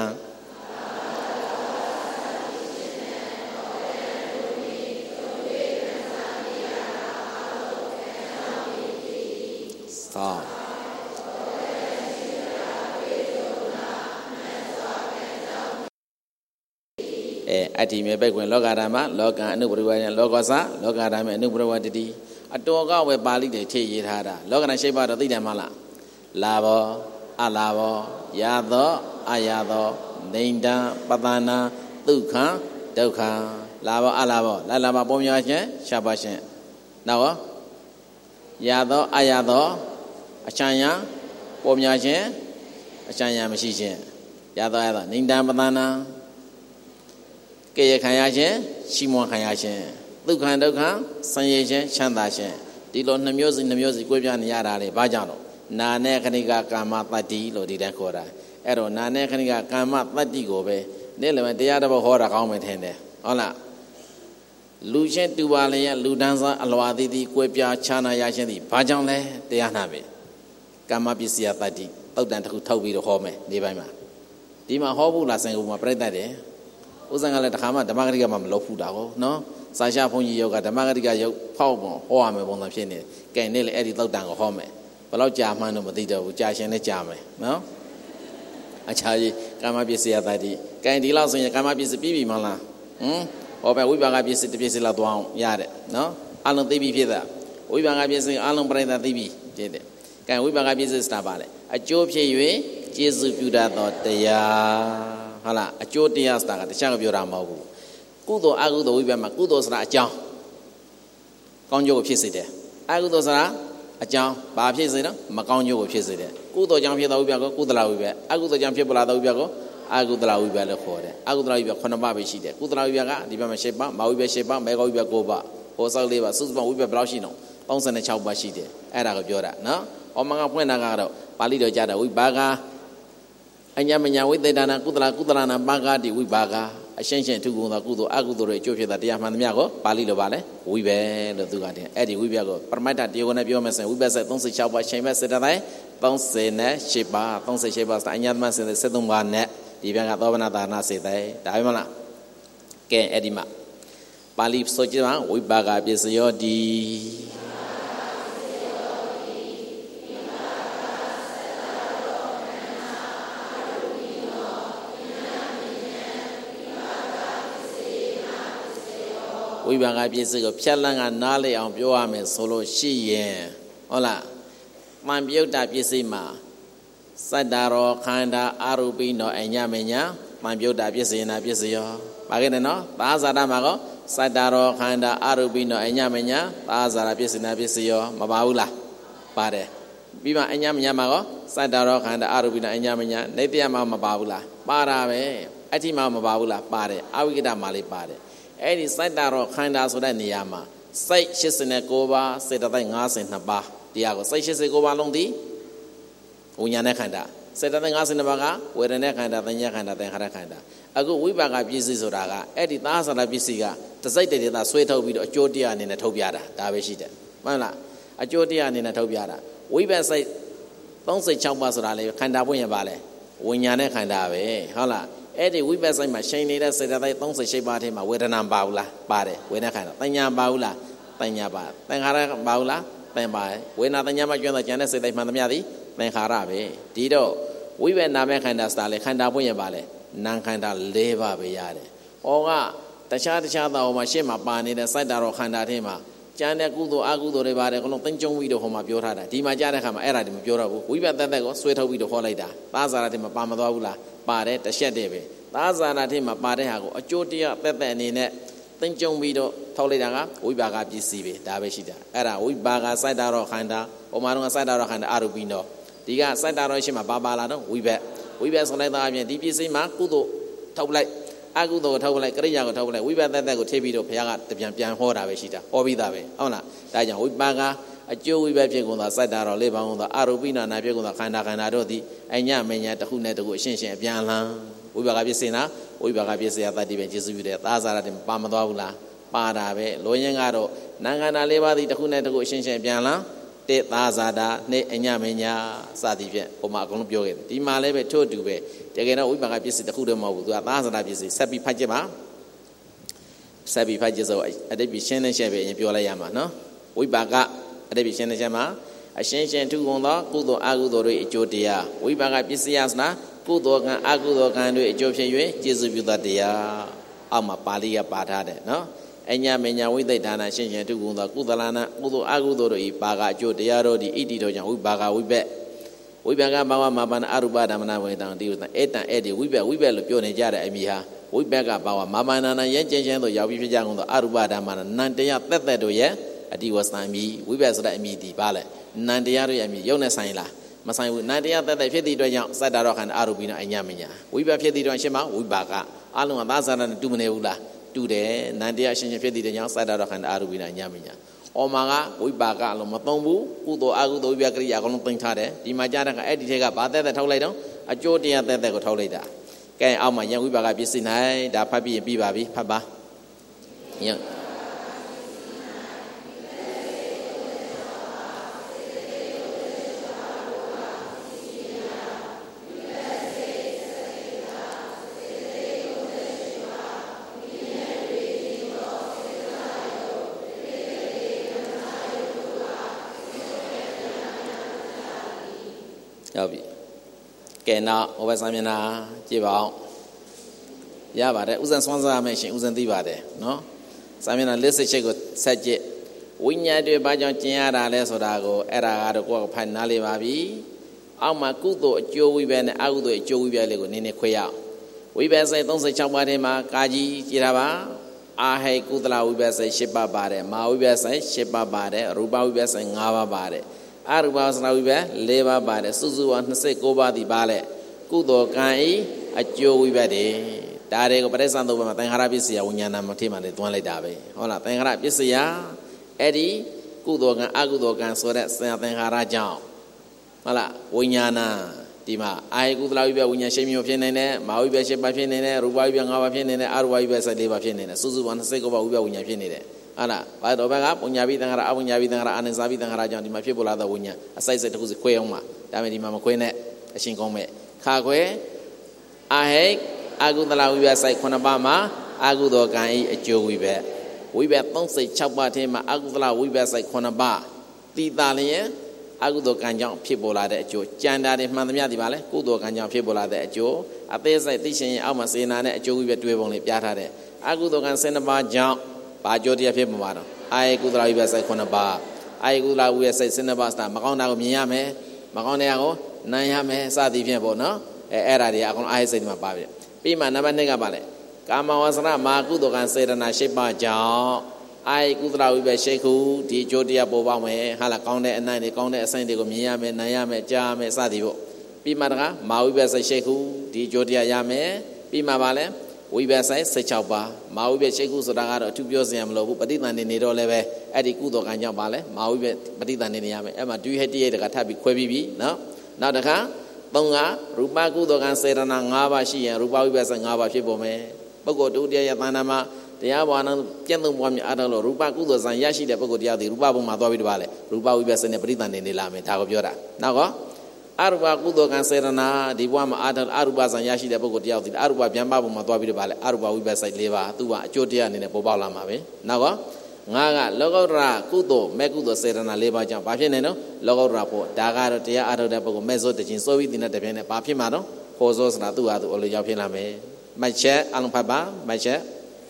S1: သောအဲအတ္တိမေဘိကွင်လောကဓမ္မလောကအနုပရိဝေယလောကောသလောကဓမ္မအနုပရိဝတ္တိအတော်ကောက်ပဲပါဠိတွေထည့်ရေးထားတာလောကဓာတ်ရှိပါတော့သိတယ်မလားလာဘောအလာဘောယာသောအယာသောနိန္ဒံပတနာဒုက္ခဒုက္ခလာဘောအလာဘောလာလာဘောပုံများခြင်းရှားပါခြင်းနောက်ရောယာသောအယာသောအချမ်းရပုံများခြင်းအချမ်းရမရှိခြင်းယာသောအယာသောနိန္ဒံပတနာကဲရခံရခြင်းရှိမွန်ခံရခြင်းဒုက္ခဒုက္ခဆင်းရဲခြင်းချမ်းသာခြင်းဒီလိုနှမျိုးစီနှမျိုးစီကွဲပြားနေရတာလေဘာကြောင့်လို့နာနဲ့ခဏိကကာမတတ္တိလို့ဒီတန်းခေါ်တာအဲ့တော့နာနဲ့ခဏိကကာမတတ္တိကိုပဲနေ့လည်းတရားတစ်ပုဒ်ဟောတာကောင်းမယ်ထင်တယ်ဟုတ်လားလူချင်းတူပါလျက်လူတန်းစားအလွာသေးသေးကွဲပြားခြားနာရခြင်းသည်ဘာကြောင့်လဲတရားနာပဲကာမပစ္စယတတ္တိတုတ်တန်တစ်ခုထုတ်ပြီးတော့ဟောမယ်ဒီပိုင်းမှာဒီမှာဟောဖို့လားစင်ကူမှာပြိတ္တတယ်ဥစ္စာကလည်းတခါမှဓမ္မဂရိကမှမလုပ်ဘူးတာကိုနော်စာရှာဘုန်းကြီးယောက်ကဓမ္မဂရိကယုတ်ဖောက်ပုံဟောရမယ်ပုံစံဖြစ်နေတယ်ကဲနေ့လေအဲ့ဒီသုတ်တန်ကိုဟောမယ်ဘယ်လောက်ကြာမှန်းတော့မသိတော့ဘူးကြာရှင်လည်းကြာမယ်နော်အခြားကြီးကာမပစ္စယတတ္တိကဲဒီလောက်ဆိုရင်ကာမပစ္စည်းပြီးပြီမလားဟမ်ဟောပဲဝိပါကပစ္စည်းတစ်ပစ္စည်းလောက်သွားအောင်ရတယ်နော်အလုံးသိပြီဖြစ်တာဝိပါကပစ္စည်းအလုံးပြိတ္တသိပြီဖြစ်တယ်ကဲဝိပါကပစ္စည်းစတာပါလေအကျိုးဖြစ်၍ကျေစုပြုတတ်သောတရားဟုတ်လားအကျိုးတရားစတာကတခြားကပြောတာမဟုတ်ဘူးကုသိုလ်အကုသိုလ်ဝိပဿနာကုသိုလ်ဆိုတာအကြောင်းကောင်းကျိုးကိုဖြစ်စေတယ်အကုသိုလ်ဆိုတာအကြောင်းဘာဖြစ်စေတော့မကောင်းကျိုးကိုဖြစ်စေတယ်ကုသိုလ်ကြောင့်ဖြစ်သောဝိပဿနာကိုကုသလဝိပဿနာအကုသိုလ်ကြောင့်ဖြစ်ပေါ်လာသောဝိပဿနာကိုအကုသလဝိပဿနာလို့ခေါ်တယ်အကုသလဝိပဿနာခုနှစ်ပါးပဲရှိတယ်ကုသလဝိပဿနာကဒီဘက်မှာ၈ပါးမဝိပဿနာ၈ပါးမေဃဝိပဿနာ၉ပါးဟောစောက်၄ပါးစုစုပေါင်းဝိပဿနာဘယ်လောက်ရှိတော့၃၆ပါးရှိတယ်အဲ့ဒါကိုပြောတာနော်ဟောမငါဖွင့်တာကတော့ပါဠိတော်ကြားတာဝိပါကအညာမညာဝိသေဒနာကုသလကုသလနာပါကတိဝိပါကအရှင်းရှင်းထုကုန်သောကုသိုလ်အကုသိုလ်တွေအကျိုးဖြစ်တာတရားမှန်သမျှကိုပါဠိလိုပါလဲဝိပဲလို့သူကတင်အဲ့ဒီဝိပဲကိုပရမတ္ထတရားကိုနဲ့ပြောမယ်ဆိုရင်ဝိပဲဆက်၃၆ပါးချိန်မဲ့စေတတိုင်း၃၈ပါး၃၈ပါးစအညာသမစေတ၃ပါးနဲ့ဒီဘက်ကသောဗနာသာနာစေတဲ့ဒါပဲမလားကဲအဲ့ဒီမှာပါဠိဆိုကြမှာဝိပါကပစ္စယောတိဝိပါကပစ္စည်းကိုဖြတ်လန်းကနားလေအောင်ပြောရမယ်ဆိုလို့ရှိရင်ဟုတ်လားမှန်ပြုတ်တာပစ္စည်းမှာစတ္တရောခန္ဓာအာရူပိနောအညမညာမှန်ပြုတ်တာပစ္စည်းနာပစ္စည်းရောပါခဲ့တယ်နော်သာဇာတမှာကောစတ္တရောခန္ဓာအာရူပိနောအညမညာသာဇာတပစ္စည်းနာပစ္စည်းရောမပါဘူးလားပါတယ်ပြီးမှအညမညာမှာကောစတ္တရောခန္ဓာအာရူပိနောအညမညာနေတ္တယမှာမပါဘူးလားပါတာပဲအဋ္ဌိမှာမပါဘူးလားပါတယ်အဝိကတမှာလေးပါတယ်အဲ့ဒီစိုက်တာတော့ခန္ဓာဆိုတဲ့နေရာမှာစိုက်၈၉ပါးစေတသိက်၅၂ပါးတရားကိုစိုက်၈၉ပါးလုံးသည်ဝိညာဉ်နဲ့ခန္ဓာစေတသိက်၅၂ပါးကဝေဒနာခန္ဓာသညာခန္ဓာသင်္ခါရခန္ဓာအခုဝိပါကပစ္စည်းဆိုတာကအဲ့ဒီသာသနာပစ္စည်းကတစိုက်တည်းသာဆွဲထုတ်ပြီးတော့အကျိုးတရားအနေနဲ့ထုတ်ပြတာဒါပဲရှိတယ်မှန်လားအကျိုးတရားအနေနဲ့ထုတ်ပြတာဝိပဿနာသုံးစိတ်၆ပါးဆိုတာလေခန္ဓာပွင့်ရပါလေဝိညာဉ်နဲ့ခန္ဓာပဲဟုတ်လားအဲ့ဒီဝိပဿနာမှာရှိန်နေတဲ့စေတသိက်သုံးစိတ်၈ပါးထဲမှာဝေဒနာပါဘူးလားပါတယ်ဝေဒနာခန္ဓာသညာပါဘူးလားသညာပါသင်္ခါရပါဘူးလားသင်ပါတယ်ဝေဒနာသညာမှာကျွမ်းတဲ့ဉာဏ်နဲ့စေတသိက်မှန်သမျှသည်သင်္ခါရပဲဒီတော့ဝိပဿနာမဲ့ခန္ဓာဆိုတာလေခန္ဓာပွင့်ရပါလေနာမ်ခန္ဓာ၄ပါးပဲရတယ်။ဩကတခြားတခြားသောမှာရှေ့မှာပါနေတဲ့စိုက်တာတော့ခန္ဓာထဲမှာကျန်တဲ့ကုသိုလ်အကုသိုလ်တွေပါတယ်အကုန်လုံးသိမ့်ကျုံပြီးတော့ဟောမှာပြောထားတာဒီမှာကြားတဲ့ခါမှာအဲ့ဒါတွေမပြောတော့ဘူးဝိပဿနာသက်ကိုဆွဲထုတ်ပြီးတော့ဟောလိုက်တာသာဇာရထဲမှာပါမသွားဘူးလားပါတယ်တစ်ချက်တည်းပဲသာဇာရထဲမှာပါတဲ့ဟာကိုအကျိုးတရားသက်သက်အနေနဲ့သိမ့်ကျုံပြီးတော့ထုတ်လိုက်တာကဝိပါကပစ္စည်းပဲဒါပဲရှိတာအဲ့ဒါဝိပါကစိုက်တာတော့ခန္ဓာဟောမှာတော့စိုက်တာတော့ခန္ဓာအရူပိနောဒီကစိုက်တာတော့ရှေ့မှာပါပါလာတော့ဝိဘက်ဝိဘက်ဆိုလိုက်တာအပြင်ဒီပစ္စည်းမှာကုသိုလ်ထုတ်လိုက်အကုသိုလ်ကိုထုတ်လိုက်ကရိယာကိုထုတ်လိုက်ဝိပဿနာသက်ကိုထိပြီးတော့ဘုရားကတပြန်ပြန်ဟောတာပဲရှိတာဟောပြီးသားပဲဟုတ်လားဒါကြောင့်ဝိပါကအကျိုးဝိပဿဖြစ်ကုန်သောစိုက်တာတော့လေးပါးကုန်သောအရူပိနာနာဖြစ်ကုန်သောခန္ဓာခန္ဓာတို့သည်အညမညာတစ်ခုနဲ့တစ်ခုအရှင်းရှင်းအပြန်အလှန်ဝိပါကဖြစ်စေနာဝိပါကဖြစ်စေရတတ်တိပဲကျေစုပြုတဲ့သာဇာရတင်ပါမသွားဘူးလားပါတာပဲလိုရင်းကတော့နာခန္ဓာလေးပါးသည်တစ်ခုနဲ့တစ်ခုအရှင်းရှင်းအပြန်အလှန်တေသာဇာတာနေအညမညာစသည်ဖြင့်ဟိုမှာအကုန်လုံးပြောခဲ့တယ်ဒီမှာလည်းပဲထို့တူပဲတကယ်တော့ဝိပါကပစ္စည်းတစ်ခုတည်းမဟုတ်ဘူးသူကသာဇာတာပစ္စည်းဆက်ပြီးဖတ်ကြပါဆက်ပြီးဖတ်ကြဆိုအတိတ်ပြီးရှင်းနေချက်ပဲအရင်ပြောလိုက်ရမှာနော်ဝိပါကအတိတ်ပြီးရှင်းနေချက်မှာအရှင်းရှင်းထုကုန်သောကုသိုလ်အကုသိုလ်တွေအကျိုးတရားဝိပါကပစ္စည်းယသနာကုသိုလ်ကံအကုသိုလ်ကံတွေအကျိုးဖြစ်၍ကျေစုပြုတတ်တရားအောက်မှာပါဠိကပါထားတယ်နော်အညာမညာဝိသိဌာနရှင်းရှင်းထုကုန်သောကုသလနာကုသိုလ်အကုသိုလ်တို့ဤပါကအကျိုးတရားတို့ဒီဣတိတို့ကြောင့်ဝိပါကဝိဘက်ဝိဘကဘာဝမဘာနာအရူပဓမ္မနာဝေတံတိဥတံအေတံအဲ့ဒီဝိဘက်ဝိဘက်လို့ပြောနေကြတဲ့အမိဟာဝိဘက်ကဘာဝမဘာနာနာရဲကျင်းချင်းတို့ရောက်ပြီးဖြစ်ကြကုန်သောအရူပဓမ္မနာနန္တရားသက်သက်တို့ရဲ့အတိဝသံမီဝိဘက်ဆိုတဲ့အမိဒီပါလေနန္တရားတို့ရဲ့အမိရုပ်နဲ့ဆိုင်လားမဆိုင်ဘူးနန္တရားသက်သက်ဖြစ်သည့်အတွက်ကြောင့်စတ္တရောခန္ဓာအရူပိနာအညာမညာဝိဘက်ဖြစ်သည့်အတွက်ရှင်းမှာဝိပါကအလုံးကသာဇာနဲ့တူမနေဘူးလားတူတယ်နန္တရားရှင်းရှင်းဖြစ်သည့်အတွက်ကြောင့်စတ္တရောခန္ဓာအရူပိနာအညာမညာဩမာကဝိပါကအလုံးမသုံးဘူးကုသိုလ်အကုသိုလ်ဝိပကရိယာအကုန်လုံးသိမ့်ထားတယ်ဒီမှာကြားတဲ့ကအဲ့ဒီထဲကဘာသက်သက်ထုတ်လိုက်တော့အကျိုးတရားသက်သက်ကိုထုတ်လိုက်တာကဲအောက်မှာယံဝိပါကပစ္စည်း၌ဒါဖတ်ပြီးပြီးပါပြီဖတ်ပါယံရောက်ပြီကဲနောက်ဟိုဘက်စာမျက်နှာကြည့်ပါဦးရပါတယ်ဥစဉ်ဆွမ်းစားမယ်ရှင်ဥစဉ်သိပါတယ်နော်စာမျက်နှာလေးစိတ်ချိတ်ကိုဆက်ကြည့်ဝိညာဉ်တွေဘာကြောင့်ကျင်ရတာလဲဆိုတာကိုအဲ့ဒါကတော့ကိုယ်ကဖတ်နားလေပါပြီအောက်မှာကုသိုလ်အကျိုးဝိဘက်နဲ့အကုသိုလ်အကျိုးဝိဘက်လေးကိုနည်းနည်းခွဲရအောင်ဝိဘက်စိတ်၃၆ပါးထဲမှာကာကြီးကြည်တာပါအာဟိကုသလဝိဘက်စိတ်၈ပါးပါတယ်မာဝိဘက်စိတ်၈ပါးပါတယ်ရူပဝိဘက်စိတ်၅ပါးပါတယ်အရူပဝဆနာဝိဘက်၄ပါးပါတယ်စုစုပေါင်း၂၉ပါးဒီပါလေကုသိုလ်ကံဤအကျိုးဝိဘက်တွေဒါတွေကိုပရိစ္ဆန်သုံးပါးမှာသင်္ခါရပစ္စယဝိညာဏမထေမှာလည်းတွန်းလိုက်တာပဲဟုတ်လားသင်္ခါရပစ္စယအဲ့ဒီကုသိုလ်ကံအကုသိုလ်ကံဆိုတဲ့သင်္ခါရကြောင့်ဟုတ်လားဝိညာဏဒီမှာအာယကုသလဝိဘက်ဝိညာဉ်ရှိမျိုးဖြစ်နေတယ်မာဝိဘက်၈ပါးဖြစ်နေတယ်ရူပဝိဘက်၅ပါးဖြစ်နေတယ်အရူပဝိဘက်၁၄ပါးဖြစ်နေတယ်စုစုပေါင်း၂၉ပါးဝိဘက်ဝိညာဉ်ဖြစ်နေတယ်ဟုတ်လားဘာတော့ဘက်ကပုညာပိသံဃာအပုညာပိသံဃာအာနိသပိသံဃာကြောင့်ဒီမှာဖြစ်ပေါ်လာတဲ့ဝိညာဉ်အစိုက်စိုက်တစ်ခုစီခွဲအောင်မှာဒါပေမဲ့ဒီမှာမခွဲနဲ့အရှင်ကောင်းမဲ့ခါခွဲအာဟိအာကုသလဝိဘက်စိုက်ခုနှစ်ပါးမှာအာကုသောကံဤအကျိုးဝိဘက်ဝိဘက်၃၆ပါးထဲမှာအာကုသလဝိဘက်စိုက်ခုနှစ်ပါးတိတာလျင်အာကုသောကံကြောင့်ဖြစ်ပေါ်လာတဲ့အကျိုးကြံတာတွေမှန်သမျှဒီပါလေကုသိုလ်ကံကြောင့်ဖြစ်ပေါ်လာတဲ့အကျိုးအသေးစိတ်သိရှင်ရင်အောက်မှာစေနာနဲ့အကျိုးဝိဘက်တွဲပုံလေးပြထားတယ်အာကုသောကံ၁၂ပါးကြောင့်ဘာကြောတရားဖြစ်မှာတော့အာယကုသလဝိဘက်စိတ်ခုနှစ်ပါးအာယကုသလဝိဘက်စိတ်၁၂ပါးစတာမကောင်းတာကိုမြင်ရမယ်မကောင်းတဲ့ကိုနိုင်ရမယ်စသည်ဖြင့်ပေါ့နော်အဲအဲ့ဒါတွေအကုန်အာယစိတ်ဒီမှာပါပြီပြီးမှနံပါတ်၂ကပါလေကာမဝဆရမာကုသိုလ်ကံစေတနာ၈ပါးကြောင့်အာယကုသလဝိဘက်ရှိခုဒီကြောတရားပေါ်ပေါက်မယ်ဟာလားကောင်းတဲ့အနိုင်တွေကောင်းတဲ့အဆိုင်တွေကိုမြင်ရမယ်နိုင်ရမယ်ကြားရမယ်စသည်ပေါ့ပြီးမှတကမာဝိဘက်စိတ်ရှိခုဒီကြောတရားရမယ်ပြီးမှပါလေဝိဘက်ဆိုင်၁၆ပါးမာဝိဘက်ရှိခုဆိုတာကတော့အထူးပြောစရာမလိုဘူးပဋိသန္ဓေနေတော့လည်းပဲအဲ့ဒီကုသိုလ်ကံကြောင့်ပါလဲမာဝိဘက်ပဋိသန္ဓေနေရမယ်အဲ့မှာဒွိဟတိယတကထပ်ပြီးခွဲပြီးပြီနော်နောက်တစ်ခါသုံးကရူပကုသိုလ်ကံစေရနာ၅ပါးရှိရင်ရူပဝိပဿနာ၅ပါးဖြစ်ပေါ်မယ်ပုဂ္ဂိုလ်တူတည်းရဲ့တဏ္ဍာမှာတရားဘာနာပြည့်စုံပွားများအားထုတ်လို့ရူပကုသိုလ်ဇံရရှိတဲ့ပုဂ္ဂိုလ်တရားတွေရူပဘုံမှာသွားပြီးတော့ဗာလေရူပဝိပဿနာပရိသန္တိနေလာမယ်ဒါကိုပြောတာနောက်ကအရူပကုသိုလ်ကံစေရနာဒီဘဝမှာအားထုတ်အရူပဇံရရှိတဲ့ပုဂ္ဂိုလ်တရားတွေအရူပဗျံပဘုံမှာသွားပြီးတော့ဗာလေအရူပဝိပဿနာ၄ပါးသူကအကျိုးတရားအနေနဲ့ပေါ်ပေါက်လာမှာပဲနောက်ကငါကလောကုတ္တရာကုသိုလ်မဲ့ကုသိုလ်စေရနာ၄ပါးကြောင့်ဘာဖြစ်နေနော်လောကုတ္တရာဖို့ဒါကတော့တရားအားထုတ်တဲ့ပုဂ္ဂိုလ်မဲ့စိုးတခြင်းစိုးပြီးတင်တဲ့တပြင်းနဲ့ဘာဖြစ်မှာနော်ခေါ်စိုးစနာသူ့ဟာသူအလိုရောက်ဖြစ်လာမယ်မတ်ချက်အလုံးဖတ်ပါမတ်ချက်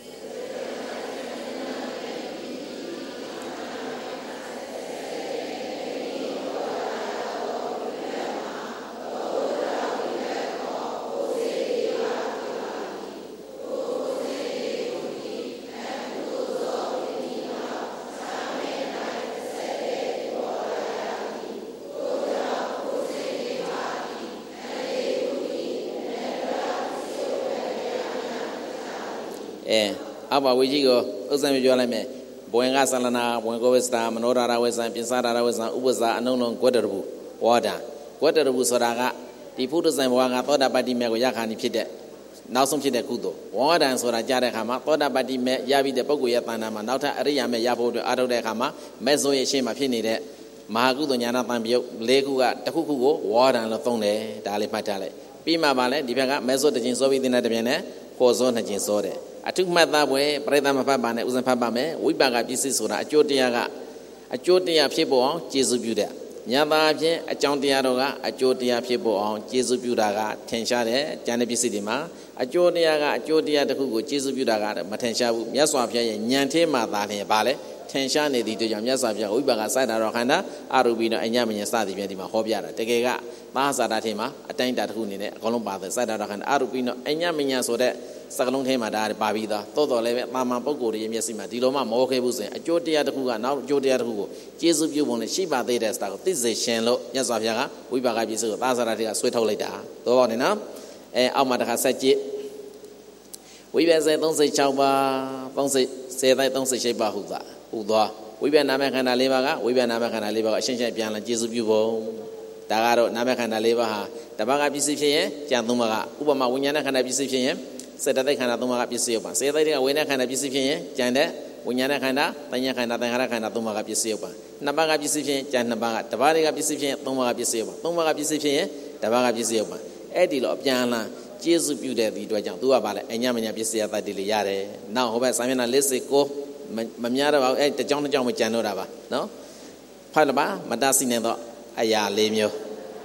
S1: အဘဝိကြီးကိုဥစ္စာမျိုးပြောလိုက်မယ်ဘဝင်ကသလနာဘဝင်ကိုဝိသတာမနောရာဝိဇံပြင်စာရာဝိဇံဥပ္ပဇာအနုံလုံးကွက်တရဘူးဝါဒံကွက်တရဘူးဆိုတာကဒီဖုဒ္ဓဇံဘဝကသောတာပတ္တိမြတ်ကိုရခါနေဖြစ်တဲ့နောက်ဆုံးဖြစ်တဲ့ကုသိုလ်ဝါဒံဆိုတာကြားတဲ့အခါမှာသောတာပတ္တိမြတ်ရပြီးတဲ့ပုဂ္ဂိုလ်ရဲ့တဏ္ဍာမှာနောက်ထပ်အရိယာမြတ်ရဖို့အတွက်အားထုတ်တဲ့အခါမှာမဲ့ဆိုးရဲ့ရှေ့မှာဖြစ်နေတဲ့မဟာကုသိုလ်ညာနာတန်ပြုတ်၄ခုကတစ်ခုခုကိုဝါဒံလို့သုံးတယ်ဒါလေးမှတ်ထားလိုက်ပြီးမှပါလဲဒီဘက်ကမဲ့ဆိုးတစ်ခြင်းစောပြီးတဲ့တပြင်းနဲ့ခေါ်စောနှစ်ခြင်းစောတယ်အထုမှတ်သားပွဲပရိသတ်မဖတ်ပါနဲ့ဥစဉ်ဖတ်ပါမယ်ဝိပါကပစ္စည်းဆိုတာအကျိုးတရားကအကျိုးတရားဖြစ်ပေါ်အောင်ကျေစုပြုတဲ့ညာသာအဖြစ်အကြောင်းတရားတော်ကအကျိုးတရားဖြစ်ပေါ်အောင်ကျေစုပြုတာကထင်ရှားတဲ့ဉာဏ်ပစ္စည်းတွေမှာအကျိုးတရားကအကျိုးတရားတစ်ခုကိုကျေစုပြုတာကမထင်ရှားဘူးမြတ်စွာဘုရားရဲ့ဉာဏ်ထဲမှာသာလျှင်ပါလေထင်ရှားနေသည့်တို့ကြောင့်မြတ်စွာဘုရားဝိပါကစိုက်တာတော်ခန္ဓာအရူပိနောအညမဉ္ဇစသည်ဖြင့်ဒီမှာဟောပြတာတကယ်ကသာသာတာထဲမှာအတိုင်းတာတစ်ခုအနေနဲ့အကုန်လုံးပါတယ်စိုက်တာတော်ခန္ဓာအရူပိနောအညမဉ္ဇဆိုတဲ့စကလုံးထဲမှာဒါပါပြီးသားတော်တော်လည်းပဲတာမန်ပုဂ္ဂိုလ်ရဲ့မျက်စိမှာဒီလိုမှမဟုတ်ခဲ့ဘူးဆိုရင်အကျိုးတရားတစ်ခုကနောက်အကျိုးတရားတစ်ခုကိုကျေစုပြုပုံနဲ့ရှိပါသေးတဲ့စတာကိုသိစေရှင်လို့မြတ်စွာဘုရားကဝိပါကပစ္စည်းကိုသာသာတာတွေကဆွဲထုတ်လိုက်တာတော့ပေါ့နေနော်အဲအောက်မှာတစ်ခါဆက်ကြည့်ဝိပဿနာ၃၆ပါး၃၀စေတိုင်း၃၈ပါးဟုသာဟူသောဝိပဿနာမခန္ဓာ၄ပါးကဝိပဿနာမခန္ဓာ၄ပါးကအရှင်းရှင်းပြန်လာကျေစုပြုပုံဒါကတော့နာမခန္ဓာ၄ပါးဟာတပတ်ကပစ္စည်းဖြစ်ရင်ကြံသုံးပါးကဥပမာဝိညာဏခန္ဓာပစ္စည်းဖြစ်ရင်စေတသိက်ခန္ဓာသုံးပါးကပစ္စည်းရုပ်ပါစေတသိက်ကဝိညာဏခန္ဓာပစ္စည်းဖြစ်ရင်ကြံတဲ့ဝိညာဏခန္ဓာတဏှာခန္ဓာသင်္ခါရခန္ဓာသုံးပါးကပစ္စည်းရုပ်ပါနှစ်ပါးကပစ္စည်းဖြစ်ရင်ကြံနှစ်ပါးကတပါးတွေကပစ္စည်းဖြစ်ရင်သုံးပါးကပစ္စည်းရုပ်ပါသုံးပါးကပစ္စည်းဖြစ်ရင်တပါးကပစ္စည်းရုပ်ပါအဲ့ဒီလိုအပြန်အလှန်ကျေစုပြုတဲ့ဒီအတွက်ကြောင့်သူကပါလေအညမညာပစ္စည်းရတတ်တယ်လေရတယ်နောက်ဟိုဘက်စာမျက်နှာ၄၉မများတော့ပါဘူးအဲ့တကြောင်တကြောင်မကြံတော့တာပါနော်ဖတ်了ပါမတသိနေတော့အရာ၄မျိုး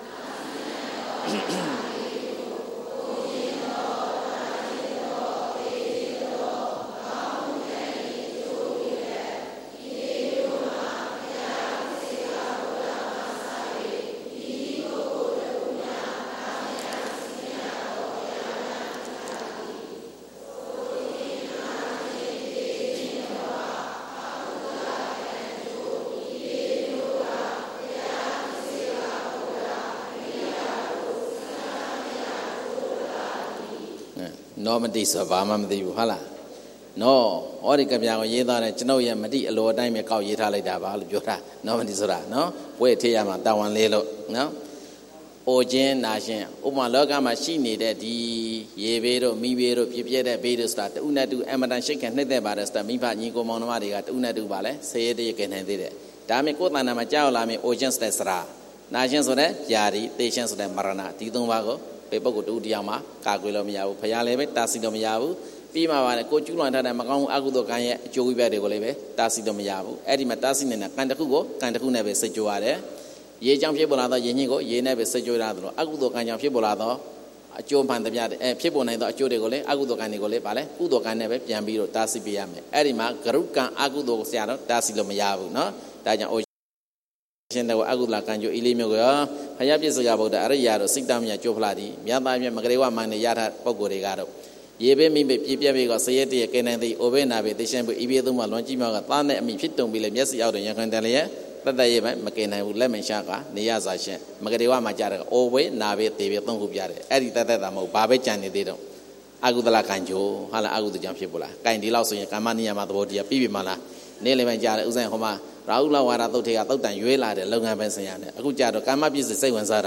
S1: နော်မတိဆိုဘာမှမသိဘူးဟုတ်လားနော်ဟောဒီကဗျာကိုရေးသားတယ်ကျွန်ုပ်ရဲ့မတိအလိုအတိုင်းပဲကောက်ရေးထားလိုက်တာပါလို့ပြောတာနော်မတိဆိုတာနော်ဘွဲ့ထေးရမှာတာဝန်လေးလို့နော်အိုခြင်းနာခြင်းဥပမာလောကမှာရှိနေတဲ့ဒီရေဘေးတို့မိဘေးတို့ပြည့်ပြည့်တဲ့ဘေးတို့ဆိုတာတူနဲ့တူအမတန်ရှိတ်ခံနှိမ့်သက်ပါတယ်ဆိုတာမိဘညီကိုမောင်နှမတွေကတူနဲ့တူပါလဲဆေးရတဲ့ကဲနိုင်သေးတယ်ဒါပေမဲ့ကိုယ်တဏ္ဍာမှာကြောက်လာမယ်အိုခြင်းစတဲ့စရာနာခြင်းဆိုတဲ့ယာရီသေခြင်းဆိုတဲ့မရဏဒီသုံးပါးကိုပေပုဂ္ဂိုလ်တူတရားမှာကာကွယ်လို့မရဘူးဖရာလည်းပဲတာစီလို့မရဘူးပြီးမှပါလေကိုကျူးလွန်ထားတဲ့မကောင်းမှုအကုသိုလ်ကံရဲ့အကျိုးဝိဘက်တွေကိုလည်းပဲတာစီလို့မရဘူးအဲ့ဒီမှာတာစီနေတာကံတစ်ခုကိုကံတစ်ခုနဲ့ပဲစိတ်ကြွရတယ်ရေကြောင့်ဖြစ်ပေါ်လာသောရေညှိကိုရေနဲ့ပဲစိတ်ကြွရသလိုအကုသိုလ်ကံကြောင့်ဖြစ်ပေါ်လာသောအကျိုးမှန်သမျှအဲဖြစ်ပေါ်နိုင်သောအကျိုးတွေကိုလည်းအကုသိုလ်ကံတွေကိုလည်းပါလေကုသိုလ်ကံနဲ့ပဲပြန်ပြီးတော့တာစီပေးရမယ်အဲ့ဒီမှာဂရုကံအကုသိုလ်ကိုဆရာတော့တာစီလို့မရဘူးเนาะဒါကြောင့်ရှင်တော်အကုသလကံကြိုဤလေးမျိုးကဘုရားပြည့်စုံကြဗုဒ္ဓအရိယာတို့စိတ်တမြတ်ကြိုးဖလာသည်မြတ်သားမြတ်မကလေးဝမန်နေရထားပုဂ္ဂိုလ်တွေကတော့ရေဘေးမိဘေးပြည့်ပြည့်ဘေးကစရဲတည်းကဲနိုင်သည်အိုဘေးနာဘေးသိရှင်ဘေးဤဘေးသုံးပါလွန်ကြည့်မြောက်ကသားနဲ့အမိဖြစ်တုံပြီးလေမျက်စိအောက်တွင်ရခံတယ်လျက်တတ်တရဲ့ပဲမကယ်နိုင်ဘူးလက်မရှာကနေရစာရှင်မကလေးဝမှာကြားတယ်အိုဘေးနာဘေးသေဘေးသုံးခုပြတယ်အဲ့ဒီတတ်တတာမဟုတ်ဘာပဲကြံနေသေးတော့အကုသလကံကြိုးဟာလားအကုသကြောင့်ဖြစ်ပေါ်လားကင်ဒီလောက်ဆိုရင်ကာမနိယမသဘောတရားပြီးပြီမလားနေလည်းပဲကြားတယ်ဥစဉ်ဟောမှာရာဟုလဝါဒသုတ်ထေကသုတ်တန်ရွေးလာတဲ့လုပ်ငန်းပဲဆင်ရတယ်အခုကြတော့ကာမပစ္စည်းစိတ်ဝင်စားတာနဲ့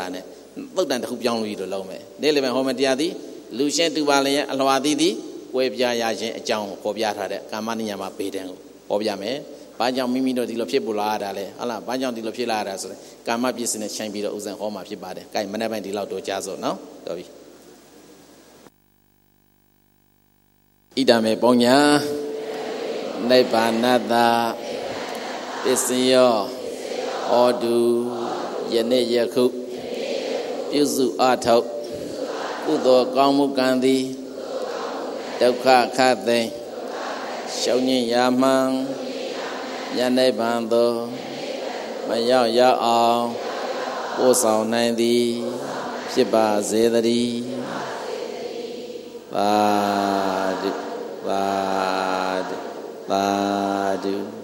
S1: သုတ်တန်တစ်ခုပြောင်းလို့ပြီးတော့လုံးမယ်နေ့လည်းပဲဟောမတရားသည်လူရှင်းတူပါလျက်အလွှာသည်သည်ကွဲပြားရခြင်းအကြောင်းကိုပေါ်ပြထားတဲ့ကာမနိယမပေတဲ့ကိုပေါ်ပြမယ်ဘာကြောင့်မိမိတို့ဒီလိုဖြစ်ပေါ်လာရတာလဲဟုတ်လားဘာကြောင့်ဒီလိုဖြစ်လာရတာဆိုရင်ကာမပစ္စည်းနဲ့ချိန်ပြီးတော့ဥစဉ်ဟောမှာဖြစ်ပါတယ်။ကဲမနေ့ပိုင်းဒီလောက်တော့ကြားစို့နော်တော်ပြီဣဒမေပုံညာနိဗ္ဗာနတပစ္စယောဩတုယနေ့ယခုပြုစုအထောက်ကုသိုလ်ကောင်းမှုကံသည်ဒုက္ခခတ်သိမ်းရှုံးညင်ရမှန်ယနေ့ဗံသို့မရောက်ရောက်အောင်ပို့ဆောင်နိုင်သည်ဖြစ်ပါစေတည်းသာဓုသာဓုသာဓု